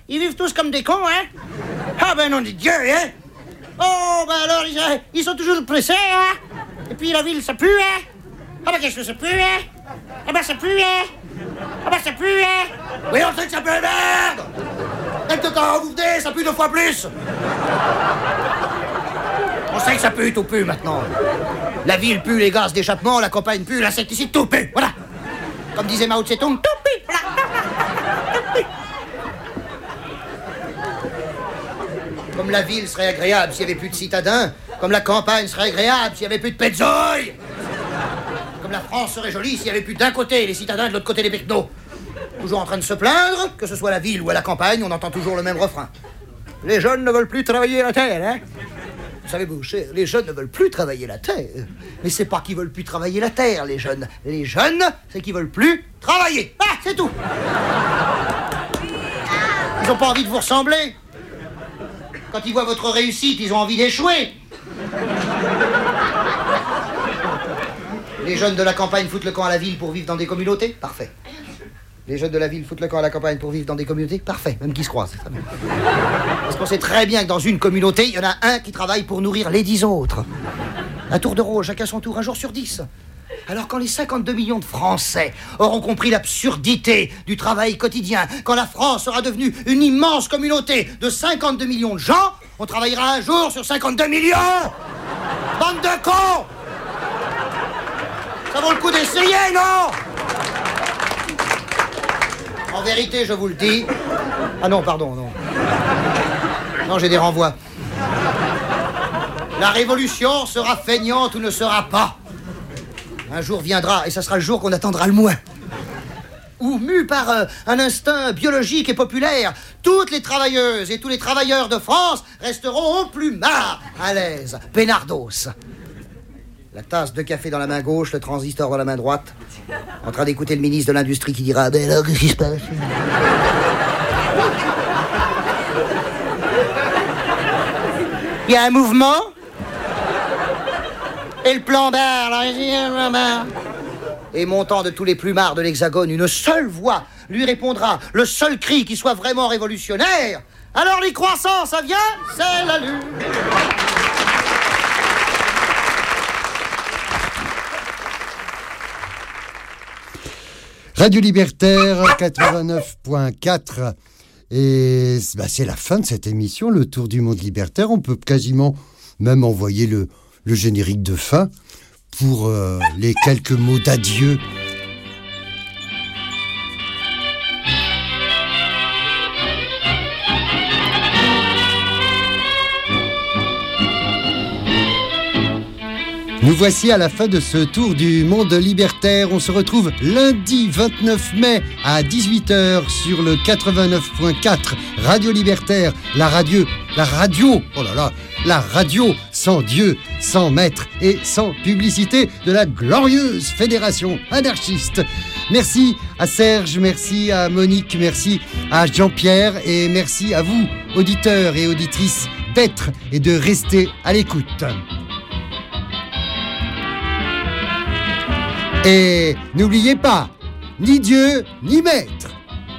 Ils vivent tous comme des cons, hein? Ah ben non de Dieu, hein? Oh, ben alors, ils sont toujours pressés, hein? Et puis la ville, ça pue, hein? Ah ben qu'est-ce que ça pue, hein? Ah ben ça pue, hein? Ah ben ça pue, hein? Oui, on sait que ça pue, merde! Quelque temps vous venez, ça pue 2 fois plus! On sait que ça pue, tout pue maintenant. La ville pue, les gaz d'échappement, la campagne pue, l'insecticide, tout pue, voilà! Comme disait Mao Tse-tung, tout pue, voilà! Tout pue. Comme la ville serait agréable s'il n'y avait plus de citadins, comme la campagne serait agréable s'il n'y avait plus de pezzoï, comme la France serait jolie s'il n'y avait plus d'un côté les citadins et de l'autre côté les pecnos. Toujours en train de se plaindre, que ce soit la ville ou à la campagne, on entend toujours le même refrain. Les jeunes ne veulent plus travailler la terre, hein? Vous savez, Boucher, les jeunes ne veulent plus travailler la terre. Mais c'est pas qu'ils veulent plus travailler la terre, les jeunes. Les jeunes, c'est qu'ils veulent plus travailler. Ah, c'est tout. Ils ont pas envie de vous ressembler. Quand ils voient votre réussite, ils ont envie d'échouer. Les jeunes de la campagne foutent le camp à la ville pour vivre dans des communautés? Parfait. Les jeunes de la ville foutent le camp à la campagne pour vivre dans des communautés? Parfait, même qu'ils se croisent. Très bien. Parce qu'on sait très bien que dans une communauté, il y en a un qui travaille pour nourrir les 10 autres. Un tour de rôle, chacun son tour, un jour sur 10. Alors quand les 52 millions de Français auront compris l'absurdité du travail quotidien, quand la France sera devenue une immense communauté de 52 millions de gens, on travaillera un jour sur 52 millions! Bande de cons! Ça vaut le coup d'essayer, non? En vérité, je vous le dis... Ah non, pardon, non. Non, j'ai des renvois. La révolution sera feignante ou ne sera pas. Un jour viendra, et ça sera le jour qu'on attendra le moins. Où, mus par un instinct biologique et populaire, toutes les travailleuses et tous les travailleurs de France resteront au plus marre, à l'aise, peinardos. La tasse de café dans la main gauche, le transistor dans la main droite, en train d'écouter le ministre de l'Industrie qui dira « Ben alors, qu'est-ce qui se passe ?» Il y a un mouvement. Et le plan barre, là, et montant de tous les plumards de l'Hexagone, une seule voix lui répondra, le seul cri qui soit vraiment révolutionnaire. Alors les croissants, ça vient, c'est la lune. Radio Libertaire 89.4. Et c'est la fin de cette émission, le Tour du Monde Libertaire. On peut quasiment même envoyer le générique de fin pour les quelques mots d'adieu. Nous voici à la fin de ce Tour du Monde Libertaire. On se retrouve lundi 29 mai à 18h sur le 89.4 Radio Libertaire. La radio sans Dieu, sans maître et sans publicité de la glorieuse fédération anarchiste. Merci à Serge, merci à Monique, merci à Jean-Pierre et merci à vous, auditeurs et auditrices, d'être et de rester à l'écoute. Et n'oubliez pas, ni Dieu, ni maître.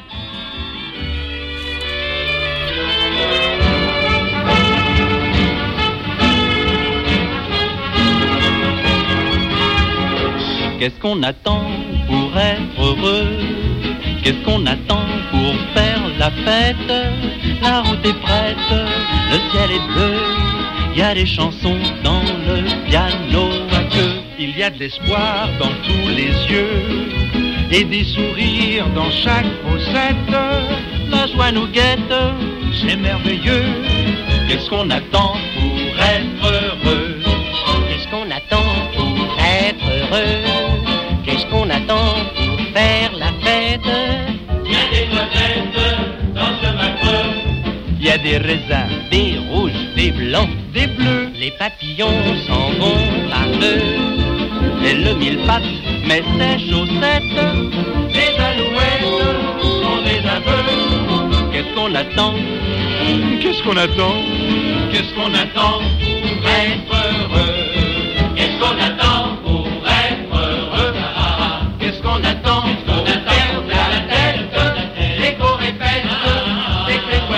Qu'est-ce qu'on attend pour être heureux? Qu'est-ce qu'on attend pour faire la fête? La route est prête, le ciel est bleu, il y a des chansons dans le piano à queue. Il y a de l'espoir dans tous les yeux et des sourires dans chaque fossette. La joie nous guette, c'est merveilleux. Qu'est-ce qu'on attend pour être heureux? Qu'est-ce qu'on attend pour être heureux? Qu'est-ce qu'on attend pour faire la fête? Il y a des noisettes dans ce macreux. Il y a des raisins, des rouges, des blancs, des bleus. Les papillons s'en vont par deux. Et le mille-pattes met ses chaussettes. Les alouettes sont des aveux. Qu'est-ce qu'on attend? Qu'est-ce qu'on attend? Qu'est-ce qu'on attend pour être heureux? Qu'est-ce qu'on attend pour être heureux? Qu'est-ce qu'on attend pour perdre la tête? L'écho répète, c'est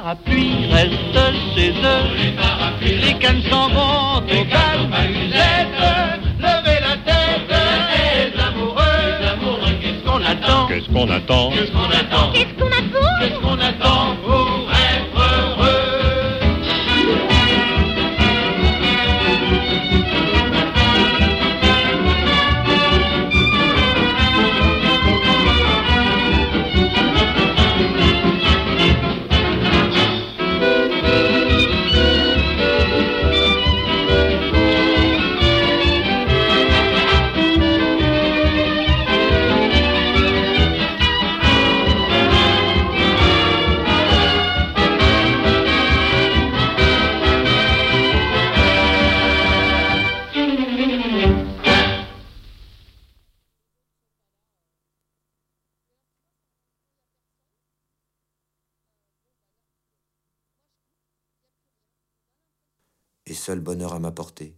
parapluies restent chez eux. Les cannes s'en vont au calme à musette. Levez la tête, les amoureux, qu'est-ce qu'on attend? Qu'est-ce qu'on attend? Qu'est-ce qu'on attend? Qu'est-ce qu'on attend? Qu'est-ce qu'on attend pour être heureux? Et seul bonheur à ma portée.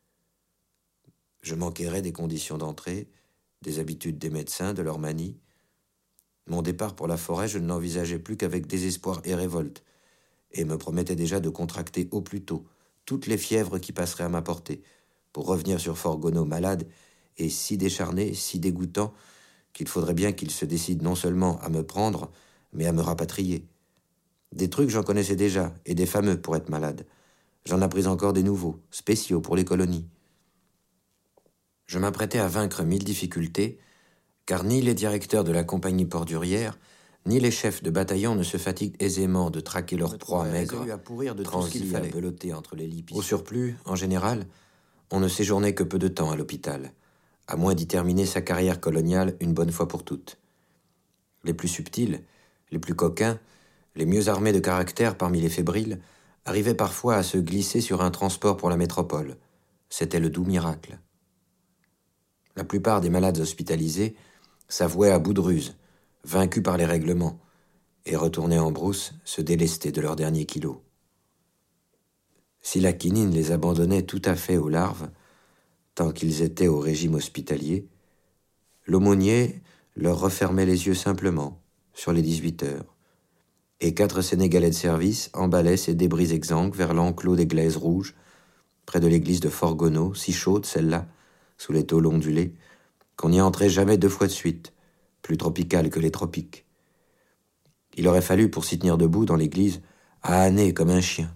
Je m'enquérais des conditions d'entrée, des habitudes des médecins, de leurs manies. Mon départ pour la forêt, je ne l'envisageais plus qu'avec désespoir et révolte, et me promettais déjà de contracter au plus tôt toutes les fièvres qui passeraient à ma portée, pour revenir sur Fort Gonneau malade et si décharné, si dégoûtant, qu'il faudrait bien qu'il se décide non seulement à me prendre, mais à me rapatrier. Des trucs j'en connaissais déjà, et des fameux pour être malade. J'en appris encore des nouveaux, spéciaux pour les colonies. Je m'apprêtais à vaincre 1000 difficultés, car ni les directeurs de la compagnie Port-Durière, ni les chefs de bataillon ne se fatiguent aisément de traquer leur proie maigre, transie à beloter entre les lits. Au surplus, en général, on ne séjournait que peu de temps à l'hôpital, à moins d'y terminer sa carrière coloniale une bonne fois pour toutes. Les plus subtils, les plus coquins, les mieux armés de caractère parmi les fébriles, arrivaient parfois à se glisser sur un transport pour la métropole. C'était le doux miracle. La plupart des malades hospitalisés s'avouaient à bout de ruse, vaincus par les règlements, et retournaient en brousse se délester de leurs derniers kilos. Si la quinine les abandonnait tout à fait aux larves, tant qu'ils étaient au régime hospitalier, l'aumônier leur refermait les yeux simplement, sur les 18 heures, et 4 Sénégalais de service emballaient ces débris exsangues vers l'enclos des glaises rouges, près de l'église de Fort Gonneau, si chaude celle-là, sous les tôles ondulées, qu'on n'y entrait jamais 2 fois de suite, plus tropicale que les tropiques. Il aurait fallu, pour s'y tenir debout dans l'église, âner comme un chien.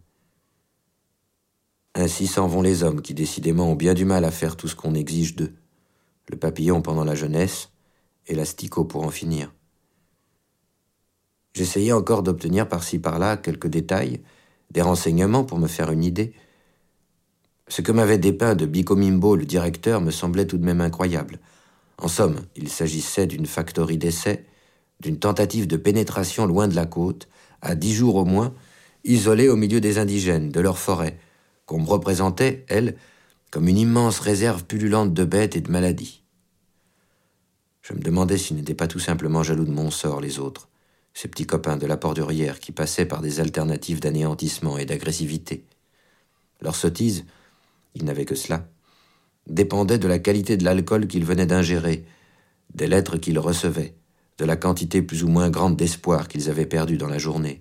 Ainsi s'en vont les hommes qui décidément ont bien du mal à faire tout ce qu'on exige d'eux. Le papillon pendant la jeunesse et l'asticot pour en finir. J'essayais encore d'obtenir par-ci par-là quelques détails, des renseignements pour me faire une idée. Ce que m'avait dépeint de Bicomimbo, le directeur, me semblait tout de même incroyable. En somme, il s'agissait d'une factory d'essai, d'une tentative de pénétration loin de la côte, à 10 jours au moins, isolée au milieu des indigènes, de leur forêt, qu'on me représentait, elle, comme une immense réserve pullulante de bêtes et de maladies. Je me demandais s'ils n'étaient pas tout simplement jaloux de mon sort, les autres, ces petits copains de la Port-Durière qui passaient par des alternatives d'anéantissement et d'agressivité. Leur sottise, ils n'avaient que cela, dépendait de la qualité de l'alcool qu'ils venaient d'ingérer, des lettres qu'ils recevaient, de la quantité plus ou moins grande d'espoir qu'ils avaient perdu dans la journée.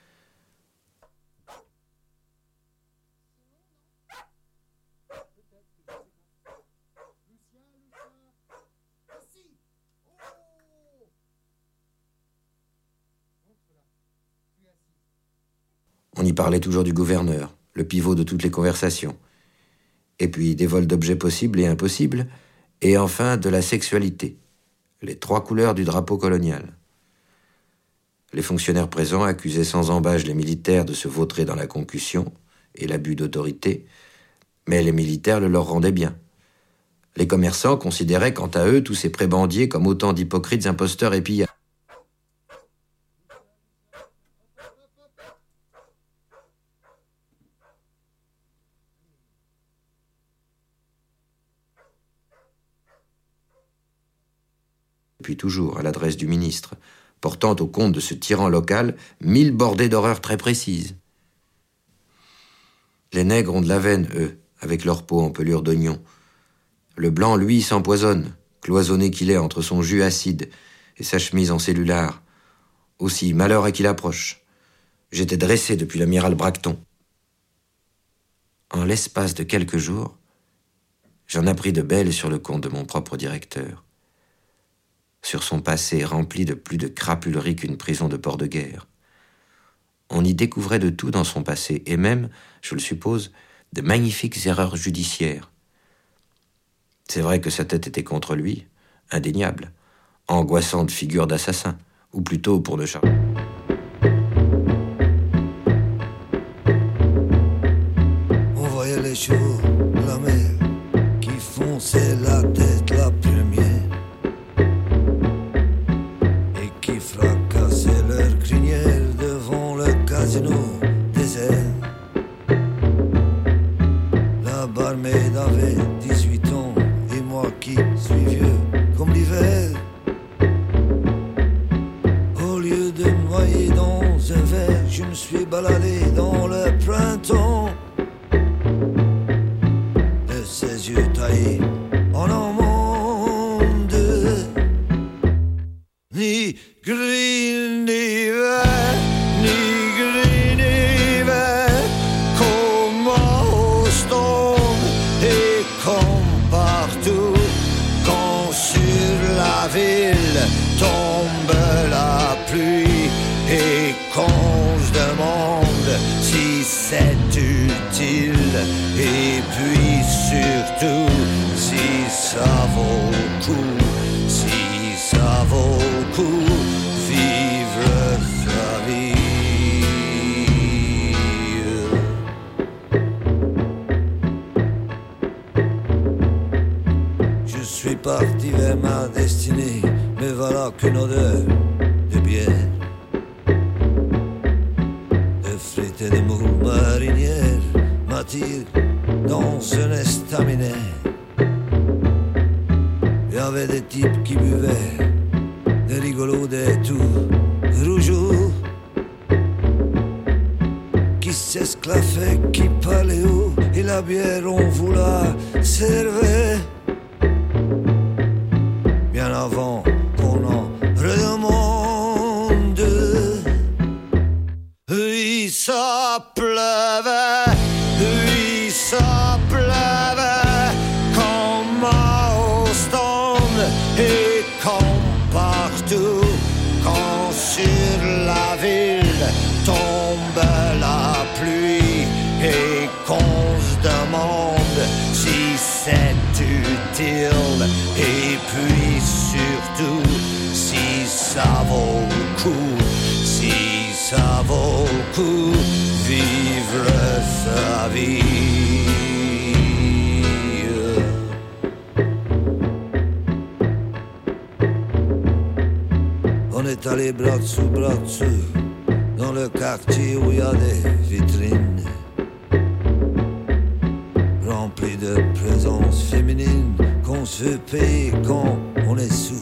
On y parlait toujours du gouverneur, le pivot de toutes les conversations. Et puis des vols d'objets possibles et impossibles, et enfin de la sexualité, les 3 couleurs du drapeau colonial. Les fonctionnaires présents accusaient sans embâche les militaires de se vautrer dans la concussion et l'abus d'autorité, mais les militaires le leur rendaient bien. Les commerçants considéraient quant à eux tous ces prébendiers comme autant d'hypocrites imposteurs et pillards. Puis toujours à l'adresse du ministre, portant au compte de ce tyran local 1000 bordées d'horreurs très précises. Les nègres ont de la veine, eux, avec leur peau en pelure d'oignon. Le blanc, lui, s'empoisonne, cloisonné qu'il est entre son jus acide et sa chemise en cellulare. Aussi, malheur à qui l'approche. J'étais dressé depuis l'amiral Bracton. En l'espace de quelques jours, j'en appris de belles sur le compte de mon propre directeur, sur son passé rempli de plus de crapuleries qu'une prison de port de guerre. On y découvrait de tout dans son passé, et même, je le suppose, de magnifiques erreurs judiciaires. C'est vrai que sa tête était contre lui, indéniable, angoissante figure d'assassin, ou plutôt pour ne charger. On voyait les chevaux de la mer qui fonçaient la tête la première et qui fracassaient leur crinière devant le casino désert. La barmaid avait 18 ans et moi qui suis vieux comme l'hiver. Au lieu de me noyer dans un verre, je me suis baladé dans le printemps. De ses yeux taillés en amande, ni gris ni vert, ni gris ni vert, comme à Ostende et comme partout. Quand sur la ville tombe la pluie et quand je demande si c'est utile, et puis surtout si ça vaut le coup, si ça vaut le coup, vivre sa vie. Je suis parti vers ma destinée, mais voilà qu'une odeur de bière, de frites et de moules marinières m'attire dans un estaminet. Il y avait des types qui buvaient, des rigolos, des tout rougeaux, qui s'esclaffaient, qui parlaient haut, et la bière on vous la servait bien avant qu'on en redemande. Oui, ça pleuvait, oui, ça pleuvait, comme à Ostende et comme partout. Quand sur la ville tombe la pluie et qu'on se demande si c'est utile, et puis surtout si ça vaut le coup, si ça vaut le coup, vivre sa vie. On est allé bras dessous dans le quartier où il y a des vitrines remplies de présences féminines qu'on se fait payer quand on est sous.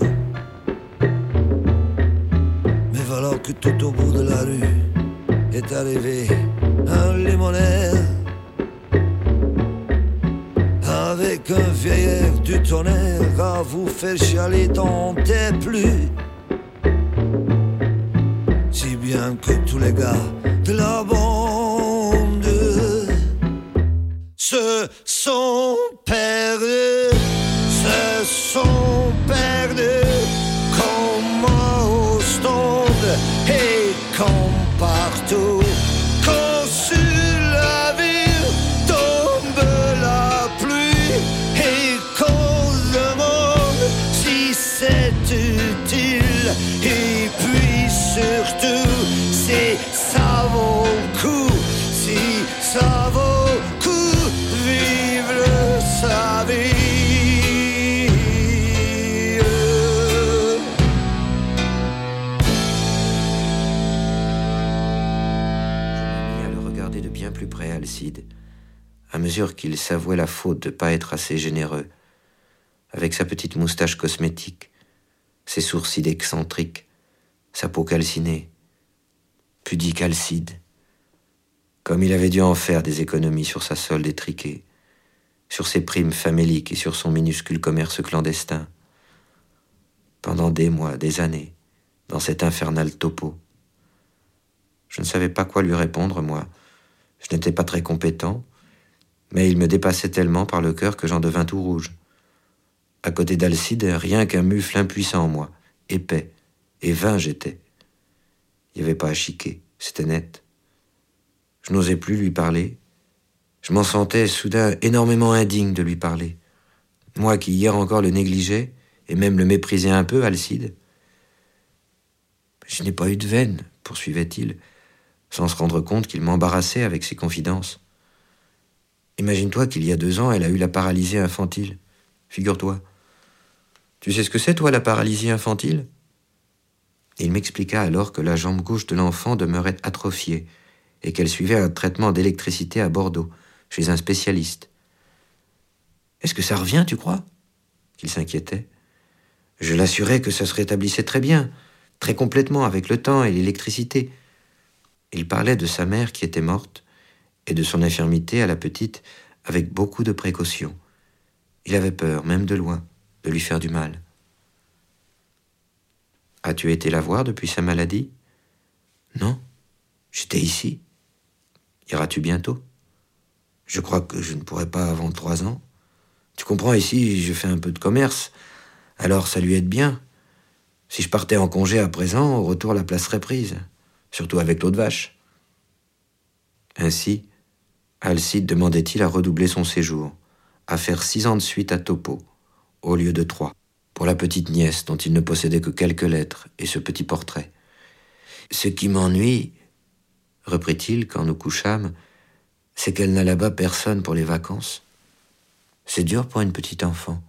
Mais voilà que tout au bout de la rue est arrivé un limonaire avec un vieil air du tonnerre à vous faire chialer tant et plus. Si bien que tous les gars de la bande se sont perdus, se sont perdus, comme à Ostende et comme partout. Quand sur la ville tombe la pluie et qu'on se demande si c'est utile, et puis surtout si ça vaut le coup, si ça vaut le coup, vivre sa vie. Je me mis à le regarder de bien plus près, Alcide, à mesure qu'il s'avouait la faute de ne pas être assez généreux, avec sa petite moustache cosmétique, ses sourcils excentriques, sa peau calcinée. Pudique Alcide, comme il avait dû en faire des économies sur sa solde étriquée, sur ses primes faméliques et sur son minuscule commerce clandestin, pendant des mois, des années, dans cet infernal topo. Je ne savais pas quoi lui répondre, moi. Je n'étais pas très compétent, mais il me dépassait tellement par le cœur que j'en devins tout rouge. À côté d'Alcide, rien qu'un mufle impuissant en moi, épais, et vain j'étais. Il n'y avait pas à chiquer, c'était net. Je n'osais plus lui parler. Je m'en sentais soudain énormément indigne de lui parler. Moi qui hier encore le négligeais, et même le méprisais un peu, Alcide. Je n'ai pas eu de veine, poursuivait-il, sans se rendre compte qu'il m'embarrassait avec ses confidences. Imagine-toi qu'il y a 2 ans, elle a eu la paralysie infantile. Figure-toi. Tu sais ce que c'est, toi, la paralysie infantile ? Et il m'expliqua alors que la jambe gauche de l'enfant demeurait atrophiée et qu'elle suivait un traitement d'électricité à Bordeaux, chez un spécialiste. Est-ce que ça revient, tu crois ? Qu'il s'inquiétait. Je l'assurais que ça se rétablissait très bien, très complètement, avec le temps et l'électricité. Il parlait de sa mère qui était morte et de son infirmité à la petite avec beaucoup de précautions. Il avait peur, même de loin, de lui faire du mal. As-tu été la voir depuis sa maladie ? Non, j'étais ici. Iras-tu bientôt ? Je crois que je ne pourrai pas avant 3 ans. Tu comprends, ici, je fais un peu de commerce, alors ça lui aide bien. Si je partais en congé à présent, au retour la place serait prise, surtout avec l'eau de vache. Ainsi, Alcide demandait-il à redoubler son séjour, à faire 6 ans de suite à Topeau, au lieu de 3, pour la petite nièce dont il ne possédait que quelques lettres et ce petit portrait. Ce qui m'ennuie, reprit-il quand nous couchâmes, c'est qu'elle n'a là-bas personne pour les vacances. C'est dur pour une petite enfant.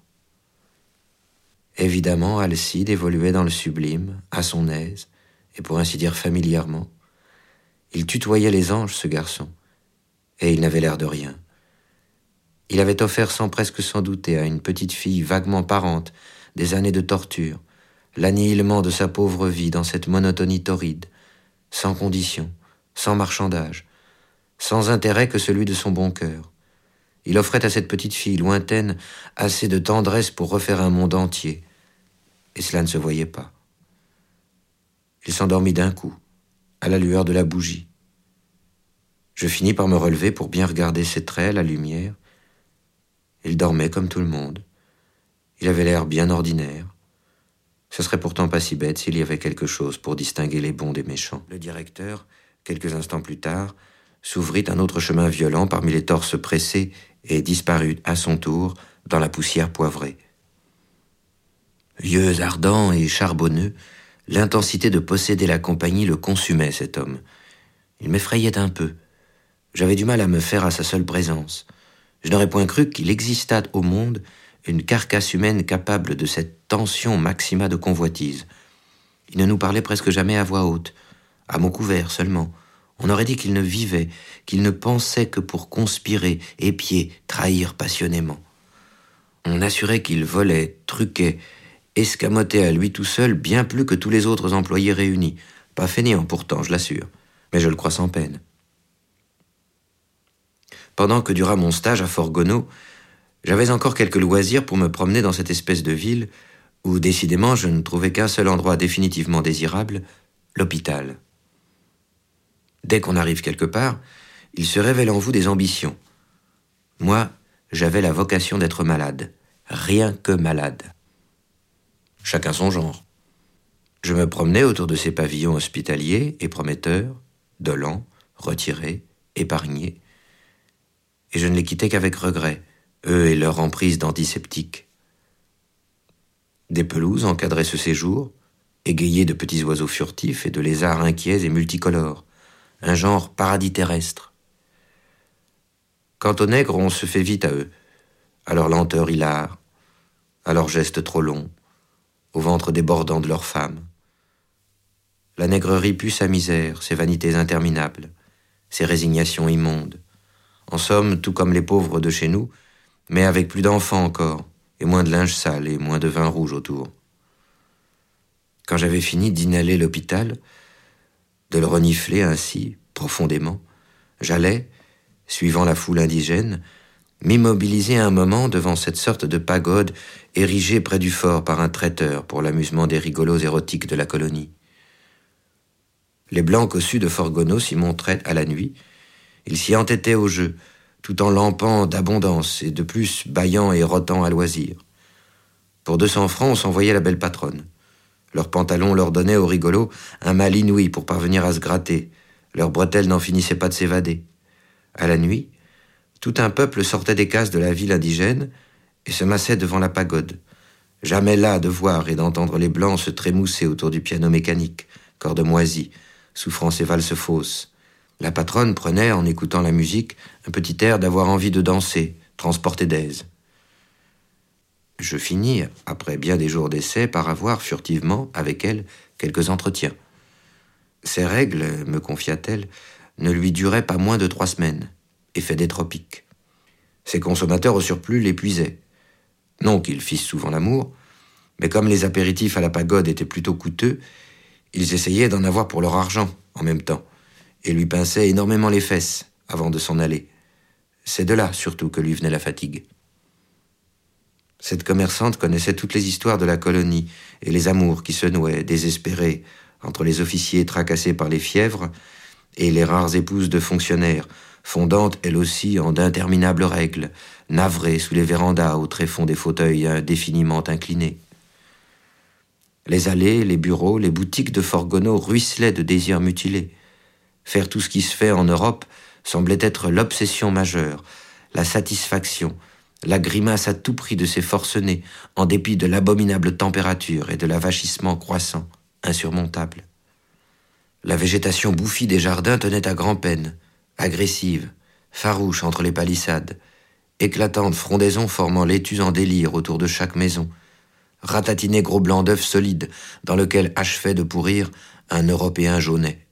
Évidemment, Alcide évoluait dans le sublime, à son aise, et pour ainsi dire familièrement. Il tutoyait les anges, ce garçon, et il n'avait l'air de rien. Il avait offert sans presque s'en douter à une petite fille vaguement parente des années de torture, l'annihilement de sa pauvre vie dans cette monotonie torride, sans condition, sans marchandage, sans intérêt que celui de son bon cœur. Il offrait à cette petite fille lointaine assez de tendresse pour refaire un monde entier, et cela ne se voyait pas. Il s'endormit d'un coup, à la lueur de la bougie. Je finis par me relever pour bien regarder ses traits à la lumière. Il dormait comme tout le monde. Il avait l'air bien ordinaire. Ce serait pourtant pas si bête s'il y avait quelque chose pour distinguer les bons des méchants. Le directeur, quelques instants plus tard, s'ouvrit un autre chemin violent parmi les torses pressés et disparut à son tour dans la poussière poivrée. Vieux, ardent et charbonneux, l'intensité de posséder la compagnie le consumait, cet homme. Il m'effrayait un peu. J'avais du mal à me faire à sa seule présence. Je n'aurais point cru qu'il existât au monde une carcasse humaine capable de cette tension maxima de convoitise. Il ne nous parlait presque jamais à voix haute, à mots couverts seulement. On aurait dit qu'il ne vivait, qu'il ne pensait que pour conspirer, épier, trahir passionnément. On assurait qu'il volait, truquait, escamotait à lui tout seul bien plus que tous les autres employés réunis. Pas fainéant pourtant, je l'assure, mais je le crois sans peine. Pendant que dura mon stage à Fort-Gonneau, j'avais encore quelques loisirs pour me promener dans cette espèce de ville où, décidément, je ne trouvais qu'un seul endroit définitivement désirable, l'hôpital. Dès qu'on arrive quelque part, il se révèle en vous des ambitions. Moi, j'avais la vocation d'être malade, rien que malade. Chacun son genre. Je me promenais autour de ces pavillons hospitaliers et prometteurs, dolents, retirés, épargnés, et je ne les quittais qu'avec regret, eux et leur emprise d'antiseptiques. Des pelouses encadraient ce séjour, égayées de petits oiseaux furtifs et de lézards inquiets et multicolores, un genre paradis terrestre. Quant aux nègres, on se fait vite à eux, à leur lenteur hilare, à leurs gestes trop longs, au ventre débordant de leurs femmes. La nègrerie pue sa misère, ses vanités interminables, ses résignations immondes. En somme, tout comme les pauvres de chez nous, mais avec plus d'enfants encore, et moins de linge sale et moins de vin rouge autour. Quand j'avais fini d'inhaler l'hôpital, de le renifler ainsi, profondément, j'allais, suivant la foule indigène, m'immobiliser un moment devant cette sorte de pagode érigée près du fort par un traiteur pour l'amusement des rigolos érotiques de la colonie. Les blancs cossus de Forgono s'y montraient à la nuit. Ils s'y entêtaient au jeu, tout en lampant d'abondance et de plus bâillant et rotant à loisir. Pour 200 francs, on s'envoyait la belle patronne. Leurs pantalons leur donnaient aux rigolos un mal inouï pour parvenir à se gratter. Leurs bretelles n'en finissaient pas de s'évader. À la nuit, tout un peuple sortait des cases de la ville indigène et se massait devant la pagode. Jamais las de voir et d'entendre les blancs se trémousser autour du piano mécanique, corde moisie, souffrant ses valses fausses. La patronne prenait, en écoutant la musique, un petit air d'avoir envie de danser, transporté d'aise. Je finis, après bien des jours d'essai, par avoir furtivement, avec elle, quelques entretiens. Ces règles, me confia-t-elle, ne lui duraient pas moins de 3 semaines, effet des tropiques. Ses consommateurs au surplus l'épuisaient. Non qu'ils fissent souvent l'amour, mais comme les apéritifs à la pagode étaient plutôt coûteux, ils essayaient d'en avoir pour leur argent en même temps, et lui pinçaient énormément les fesses avant de s'en aller. C'est de là, surtout, que lui venait la fatigue. Cette commerçante connaissait toutes les histoires de la colonie et les amours qui se nouaient, désespérés, entre les officiers tracassés par les fièvres et les rares épouses de fonctionnaires, fondantes elles aussi en d'interminables règles, navrées sous les vérandas au tréfonds des fauteuils indéfiniment inclinés. Les allées, les bureaux, les boutiques de Forgono ruisselaient de désirs mutilés. Faire tout ce qui se fait en Europe semblait être l'obsession majeure, la satisfaction, la grimace à tout prix de ces forcenés, en dépit de l'abominable température et de l'avachissement croissant, insurmontable. La végétation bouffie des jardins tenait à grand-peine, agressive, farouche entre les palissades, éclatante frondaison formant l'étus en délire autour de chaque maison, ratatiné gros blanc d'œuf solide dans lequel achevait de pourrir un Européen jaunet.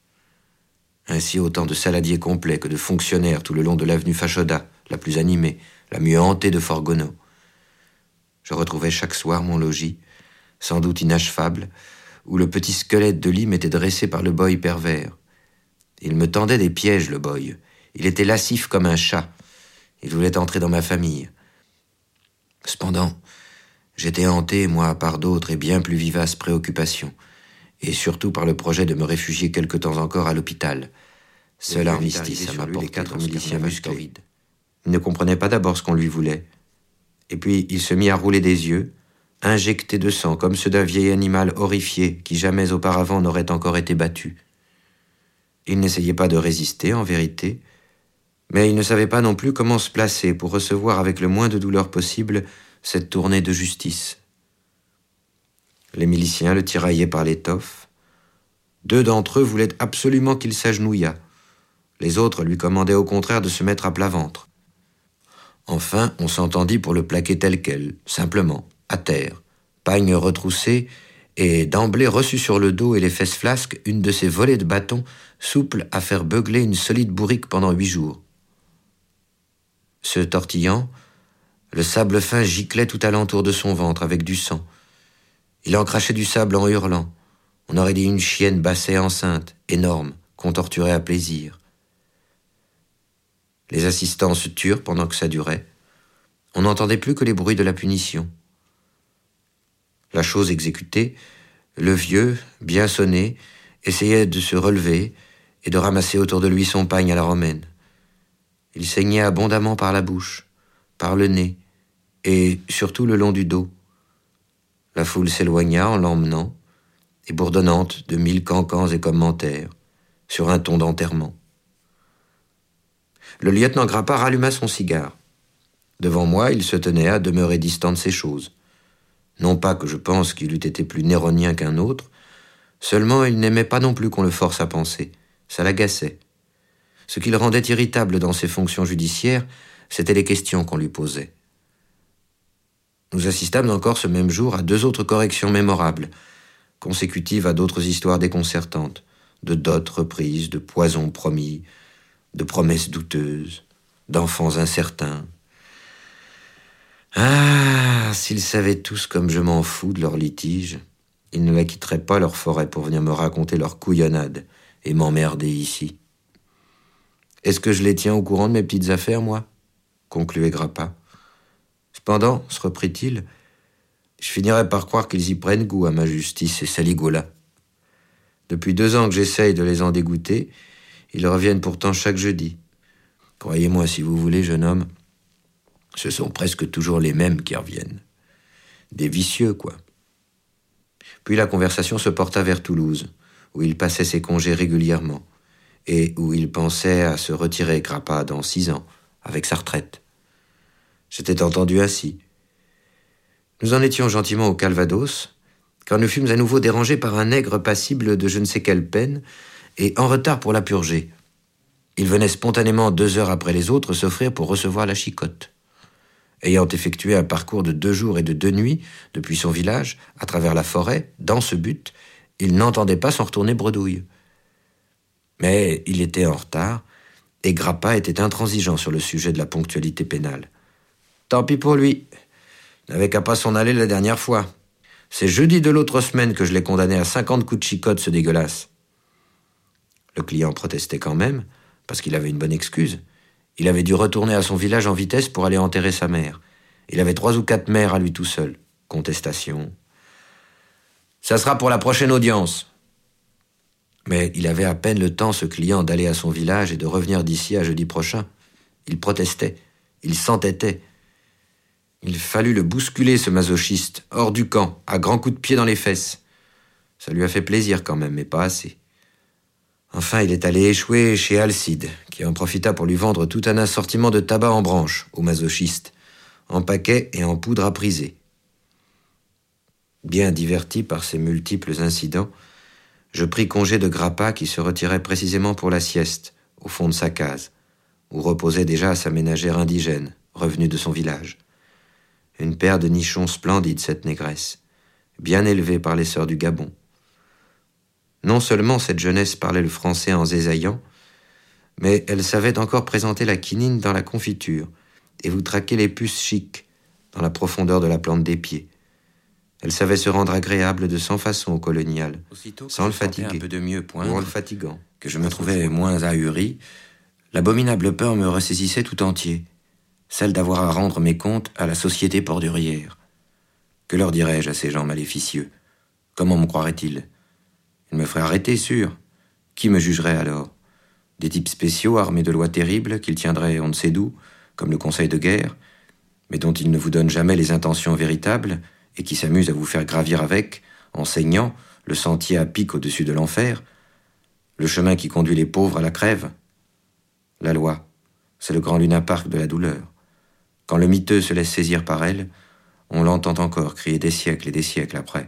Ainsi autant de saladiers complets que de fonctionnaires tout le long de l'avenue Fachoda, la plus animée, la mieux hantée de Forgono. Je retrouvais chaque soir mon logis, sans doute inachevable, où le petit squelette de lit m'était dressé par le boy pervers. Il me tendait des pièges, le boy. Il était lascif comme un chat. Il voulait entrer dans ma famille. Cependant, j'étais hanté, moi, par d'autres et bien plus vivaces préoccupations, et surtout par le projet de me réfugier quelque temps encore à l'hôpital. Seul armistice à m'apporter les 4 miliciens musclés. Il ne comprenait pas d'abord ce qu'on lui voulait. Et puis il se mit à rouler des yeux, injectés de sang comme ceux d'un vieil animal horrifié qui jamais auparavant n'aurait encore été battu. Il n'essayait pas de résister, en vérité, mais il ne savait pas non plus comment se placer pour recevoir avec le moins de douleur possible cette tournée de justice. Les miliciens le tiraillaient par l'étoffe. 2 d'entre eux voulaient absolument qu'il s'agenouillât. Les autres lui commandaient au contraire de se mettre à plat ventre. Enfin, on s'entendit pour le plaquer tel quel, simplement, à terre, pagne retroussé, et d'emblée reçut sur le dos et les fesses flasques une de ces volées de bâtons souples à faire beugler une solide bourrique pendant 8 jours. Se tortillant, le sable fin giclait tout alentour de son ventre avec du sang. Il en crachait du sable en hurlant. On aurait dit une chienne bassée enceinte, énorme, qu'on torturait à plaisir. Les assistants se turent pendant que ça durait. On n'entendait plus que les bruits de la punition. La chose exécutée, le vieux, bien sonné, essayait de se relever et de ramasser autour de lui son pagne à la romaine. Il saignait abondamment par la bouche, par le nez, et surtout le long du dos. La foule s'éloigna en l'emmenant, et bourdonnante de 1000 cancans et commentaires, sur un ton d'enterrement. Le lieutenant Grappa ralluma son cigare. Devant moi, il se tenait à demeurer distant de ces choses. Non pas que je pense qu'il eût été plus néronien qu'un autre, seulement il n'aimait pas non plus qu'on le force à penser. Ça l'agaçait. Ce qui le rendait irritable dans ses fonctions judiciaires, c'étaient les questions qu'on lui posait. Nous assistâmes encore ce même jour à 2 autres corrections mémorables, consécutives à d'autres histoires déconcertantes, de dots reprises, de poisons promis, de promesses douteuses, d'enfants incertains. Ah, s'ils savaient tous comme je m'en fous de leur litige, ils ne la quitteraient pas leur forêt pour venir me raconter leur couillonnade et m'emmerder ici. Est-ce que je les tiens au courant de mes petites affaires, moi ? Concluait Grappa. Cependant, se reprit-il, je finirais par croire qu'ils y prennent goût à ma justice et saligola. Depuis 2 ans que j'essaye de les en dégoûter, ils reviennent pourtant chaque jeudi. Croyez-moi, si vous voulez, jeune homme, ce sont presque toujours les mêmes qui reviennent. Des vicieux, quoi. Puis la conversation se porta vers Toulouse, où il passait ses congés régulièrement, et où il pensait à se retirer, Grappa, dans 6 ans, avec sa retraite. C'était entendu ainsi. Nous en étions gentiment au Calvados, quand nous fûmes à nouveau dérangés par un nègre passible de je ne sais quelle peine, et en retard pour la purger. Il venait spontanément 2 heures après les autres s'offrir pour recevoir la chicotte. Ayant effectué un parcours de 2 jours et de 2 nuits, depuis son village, à travers la forêt, dans ce but, il n'entendait pas s'en retourner bredouille. Mais il était en retard, et Grappa était intransigeant sur le sujet de la ponctualité pénale. Tant pis pour lui. Il n'avait qu'à pas s'en aller la dernière fois. C'est jeudi de l'autre semaine que je l'ai condamné à 50 coups de chicotte, ce dégueulasse. Le client protestait quand même, parce qu'il avait une bonne excuse. Il avait dû retourner à son village en vitesse pour aller enterrer sa mère. Il avait 3 ou 4 mères à lui tout seul. Contestation. Ça sera pour la prochaine audience. Mais il avait à peine le temps, ce client, d'aller à son village et de revenir d'ici à jeudi prochain. Il protestait. Il s'entêtait. Il fallut le bousculer, ce masochiste, hors du camp, à grands coups de pied dans les fesses. Ça lui a fait plaisir quand même, mais pas assez. Enfin, il est allé échouer chez Alcide, qui en profita pour lui vendre tout un assortiment de tabac en branche au masochiste, en paquets et en poudre à priser. Bien diverti par ces multiples incidents, je pris congé de Grappa qui se retirait précisément pour la sieste, au fond de sa case, où reposait déjà sa ménagère indigène, revenue de son village. Une paire de nichons splendides, cette négresse, bien élevée par les sœurs du Gabon. Non seulement cette jeunesse parlait le français en zézaillant, mais elle savait encore présenter la quinine dans la confiture et vous traquer les puces chics dans la profondeur de la plante des pieds. Elle savait se rendre agréable de 100 façons au colonial, sans le fatiguer, un peu de mieux ou en le fatiguant, que je me trouvais moins ahuri. L'abominable peur me ressaisissait tout entier, celle d'avoir à rendre mes comptes à la société bordurière. Que leur dirais-je à ces gens maléficieux? Comment me croiraient-ils? Ils me feraient arrêter, sûr. Qui me jugerait alors? Des types spéciaux armés de lois terribles qu'ils tiendraient on ne sait d'où, comme le conseil de guerre, mais dont ils ne vous donnent jamais les intentions véritables et qui s'amusent à vous faire gravir avec, en saignant, le sentier à pic au-dessus de l'enfer, le chemin qui conduit les pauvres à la crève. La loi, c'est le grand lunapark de la douleur. Quand le miteux se laisse saisir par elle, on l'entend encore crier des siècles et des siècles après.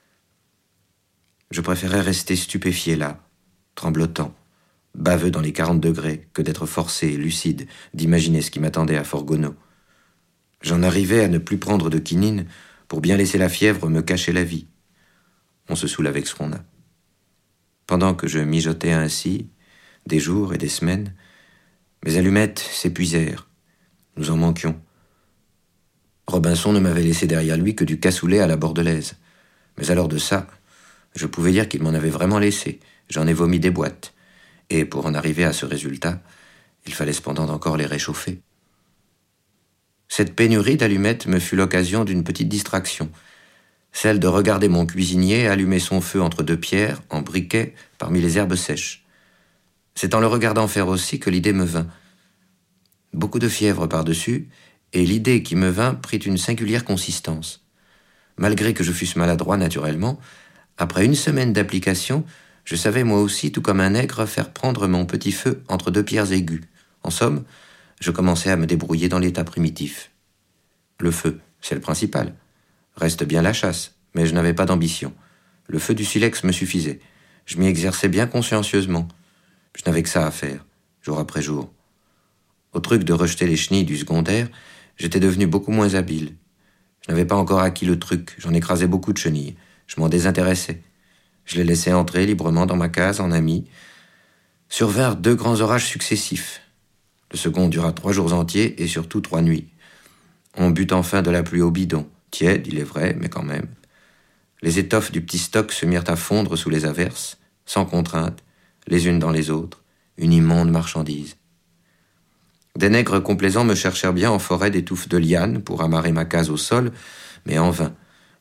Je préférais rester stupéfié là, tremblotant, baveux dans les 40 degrés, que d'être forcé, lucide, d'imaginer ce qui m'attendait à Forgono. J'en arrivais à ne plus prendre de quinine pour bien laisser la fièvre me cacher la vie. On se saoule avec ce qu'on a. Pendant que je mijotais ainsi, des jours et des semaines, mes allumettes s'épuisèrent. Nous en manquions. Robinson ne m'avait laissé derrière lui que du cassoulet à la bordelaise. Mais alors de ça, je pouvais dire qu'il m'en avait vraiment laissé. J'en ai vomi des boîtes. Et pour en arriver à ce résultat, il fallait cependant encore les réchauffer. Cette pénurie d'allumettes me fut l'occasion d'une petite distraction, celle de regarder mon cuisinier allumer son feu entre 2 pierres, en briquet, parmi les herbes sèches. C'est en le regardant faire aussi que l'idée me vint. Beaucoup de fièvre par-dessus, et l'idée qui me vint prit une singulière consistance. Malgré que je fusse maladroit naturellement, après 1 semaine d'application, je savais moi aussi, tout comme un nègre, faire prendre mon petit feu entre 2 pierres aiguës. En somme, je commençais à me débrouiller dans l'état primitif. Le feu, c'est le principal. Reste bien la chasse, mais je n'avais pas d'ambition. Le feu du silex me suffisait. Je m'y exerçais bien consciencieusement. Je n'avais que ça à faire, jour après jour. Au truc de rejeter les chenilles du secondaire, j'étais devenu beaucoup moins habile. Je n'avais pas encore acquis le truc, j'en écrasais beaucoup de chenilles. Je m'en désintéressais. Je les laissais entrer librement dans ma case en ami. Survinrent 2 grands orages successifs. Le second dura 3 jours entiers et surtout 3 nuits. On but enfin de la pluie au bidon, tiède, il est vrai, mais quand même. Les étoffes du petit stock se mirent à fondre sous les averses, sans contrainte, les unes dans les autres, une immonde marchandise. Des nègres complaisants me cherchèrent bien en forêt des touffes de lianes pour amarrer ma case au sol, mais en vain.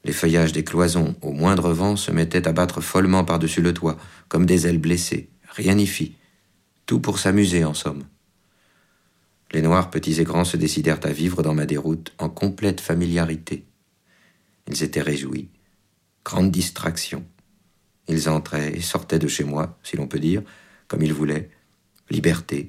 Les feuillages des cloisons, au moindre vent, se mettaient à battre follement par-dessus le toit, comme des ailes blessées. Rien n'y fit. Tout pour s'amuser, en somme. Les noirs, petits et grands, se décidèrent à vivre dans ma déroute en complète familiarité. Ils étaient réjouis. Grande distraction. Ils entraient et sortaient de chez moi, si l'on peut dire, comme ils voulaient. Liberté.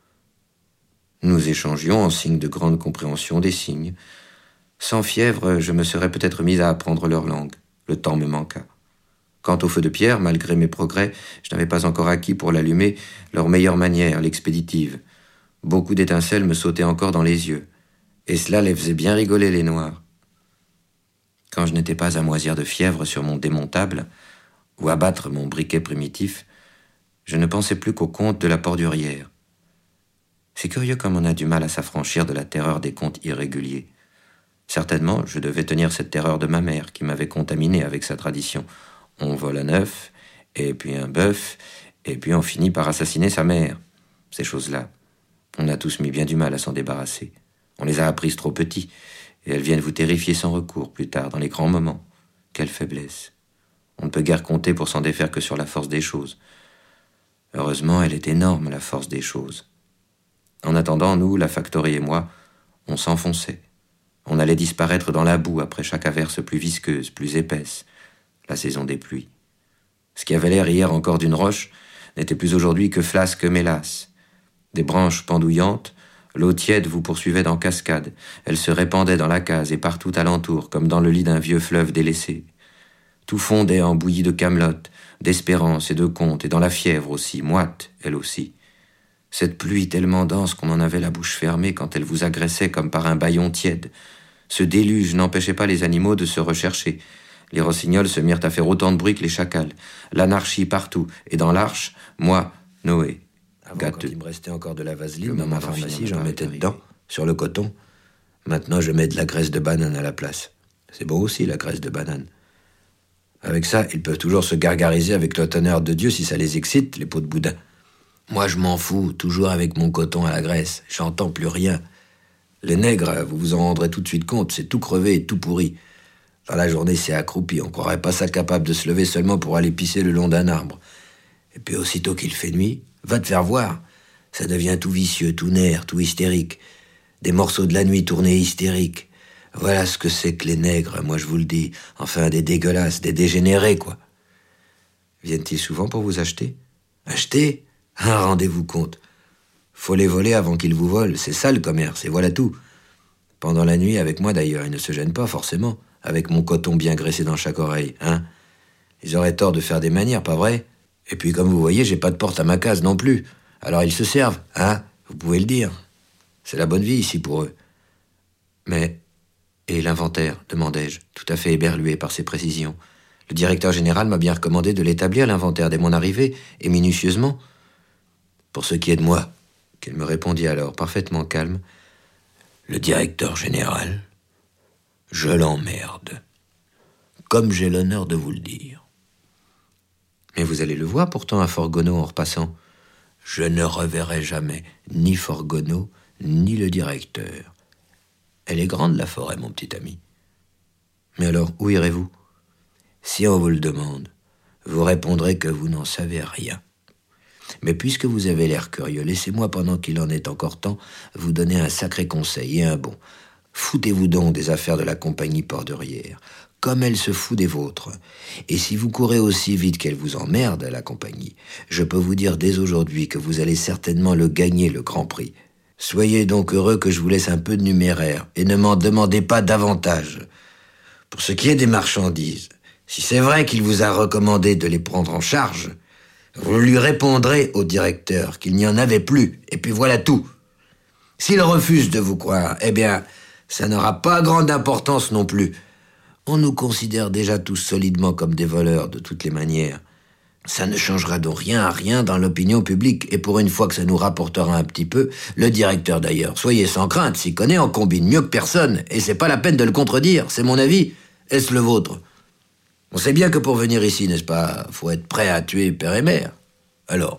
Nous échangions en signe de grande compréhension des signes. Sans fièvre, je me serais peut-être mis à apprendre leur langue. Le temps me manqua. Quant au feu de pierre, malgré mes progrès, je n'avais pas encore acquis pour l'allumer leur meilleure manière, l'expéditive. Beaucoup d'étincelles me sautaient encore dans les yeux. Et cela les faisait bien rigoler, les noirs. Quand je n'étais pas à moisir de fièvre sur mon démontable, ou à battre mon briquet primitif, je ne pensais plus qu'au conte de la Pordurière. C'est curieux comme on a du mal à s'affranchir de la terreur des contes irréguliers. Certainement, je devais tenir cette terreur de ma mère, qui m'avait contaminé avec sa tradition. On vole un œuf, et puis un bœuf, et puis on finit par assassiner sa mère. Ces choses-là, on a tous mis bien du mal à s'en débarrasser. On les a apprises trop petits, et elles viennent vous terrifier sans recours, plus tard, dans les grands moments. Quelle faiblesse! On ne peut guère compter pour s'en défaire que sur la force des choses. Heureusement, elle est énorme, la force des choses. En attendant, nous, la factory et moi, on s'enfonçait. On allait disparaître dans la boue après chaque averse plus visqueuse, plus épaisse, la saison des pluies. Ce qui avait l'air hier encore d'une roche n'était plus aujourd'hui que flasque mélasse. Des branches pendouillantes, l'eau tiède vous poursuivait en cascade. Elle se répandait dans la case et partout alentour, comme dans le lit d'un vieux fleuve délaissé. Tout fondait en bouillie de camelote, d'espérance et de conte, et dans la fièvre aussi, moite, elle aussi. Cette pluie tellement dense qu'on en avait la bouche fermée quand elle vous agressait comme par un bâillon tiède. Ce déluge n'empêchait pas les animaux de se rechercher. Les rossignols se mirent à faire autant de bruit que les chacals. L'anarchie partout, et dans l'arche, moi, Noé. Avant, quand il me restait encore de la vaseline dans ma pharmacie, j'en mettais dedans, sur le coton. Maintenant, je mets de la graisse de banane à la place. C'est bon aussi, la graisse de banane. Avec ça, ils peuvent toujours se gargariser avec le tonnerre de Dieu si ça les excite, les pots de boudin. Moi, je m'en fous, toujours avec mon coton à la graisse. J'entends plus rien. Les nègres, vous vous en rendrez tout de suite compte, c'est tout crevé et tout pourri. Dans la journée, c'est accroupi. On croirait pas ça capable de se lever seulement pour aller pisser le long d'un arbre. Et puis aussitôt qu'il fait nuit, va te faire voir. Ça devient tout vicieux, tout nerf, tout hystérique. Des morceaux de la nuit tournés hystériques. Voilà ce que c'est que les nègres, moi je vous le dis. Enfin, des dégueulasses, des dégénérés, quoi. Viennent-ils souvent pour vous acheter? Acheter? Ah, rendez-vous compte. Faut les voler avant qu'ils vous volent. C'est ça le commerce, et voilà tout. Pendant la nuit, avec moi d'ailleurs, ils ne se gênent pas forcément, avec mon coton bien graissé dans chaque oreille, hein. Ils auraient tort de faire des manières, pas vrai? Et puis, comme vous voyez, j'ai pas de porte à ma case non plus. Alors ils se servent, hein? Vous pouvez le dire. C'est la bonne vie ici pour eux. Mais, et l'inventaire, demandai-je, tout à fait éberlué par ces précisions. Le directeur général m'a bien recommandé de l'établir, l'inventaire, dès mon arrivée, et minutieusement. Pour ce qui est de moi, qu'il me répondit alors, parfaitement calme, le directeur général, je l'emmerde. Comme j'ai l'honneur de vous le dire. Mais vous allez le voir pourtant à Fort-Gonneau en repassant. Je ne reverrai jamais ni Fort-Gonneau, ni le directeur. Elle est grande, la forêt, mon petit ami. Mais alors, où irez-vous? Si on vous le demande, vous répondrez que vous n'en savez rien. Mais puisque vous avez l'air curieux, laissez-moi, pendant qu'il en est encore temps, vous donner un sacré conseil, et un bon. Foutez-vous donc des affaires de la compagnie Pordurière, comme elle se fout des vôtres. Et si vous courez aussi vite qu'elle vous emmerde, la compagnie, je peux vous dire dès aujourd'hui que vous allez certainement le gagner, le Grand Prix. Soyez donc heureux que je vous laisse un peu de numéraire, et ne m'en demandez pas davantage. Pour ce qui est des marchandises, si c'est vrai qu'il vous a recommandé de les prendre en charge, vous lui répondrez au directeur qu'il n'y en avait plus, et puis voilà tout. S'il refuse de vous croire, eh bien, ça n'aura pas grande importance non plus. On nous considère déjà tous solidement comme des voleurs de toutes les manières. Ça ne changera donc rien à rien dans l'opinion publique, et pour une fois que ça nous rapportera un petit peu, le directeur d'ailleurs, soyez sans crainte, s'y connaît en combine mieux que personne, et c'est pas la peine de le contredire, c'est mon avis. Est-ce le vôtre? On sait bien que pour venir ici, n'est-ce pas, faut être prêt à tuer père et mère. Alors?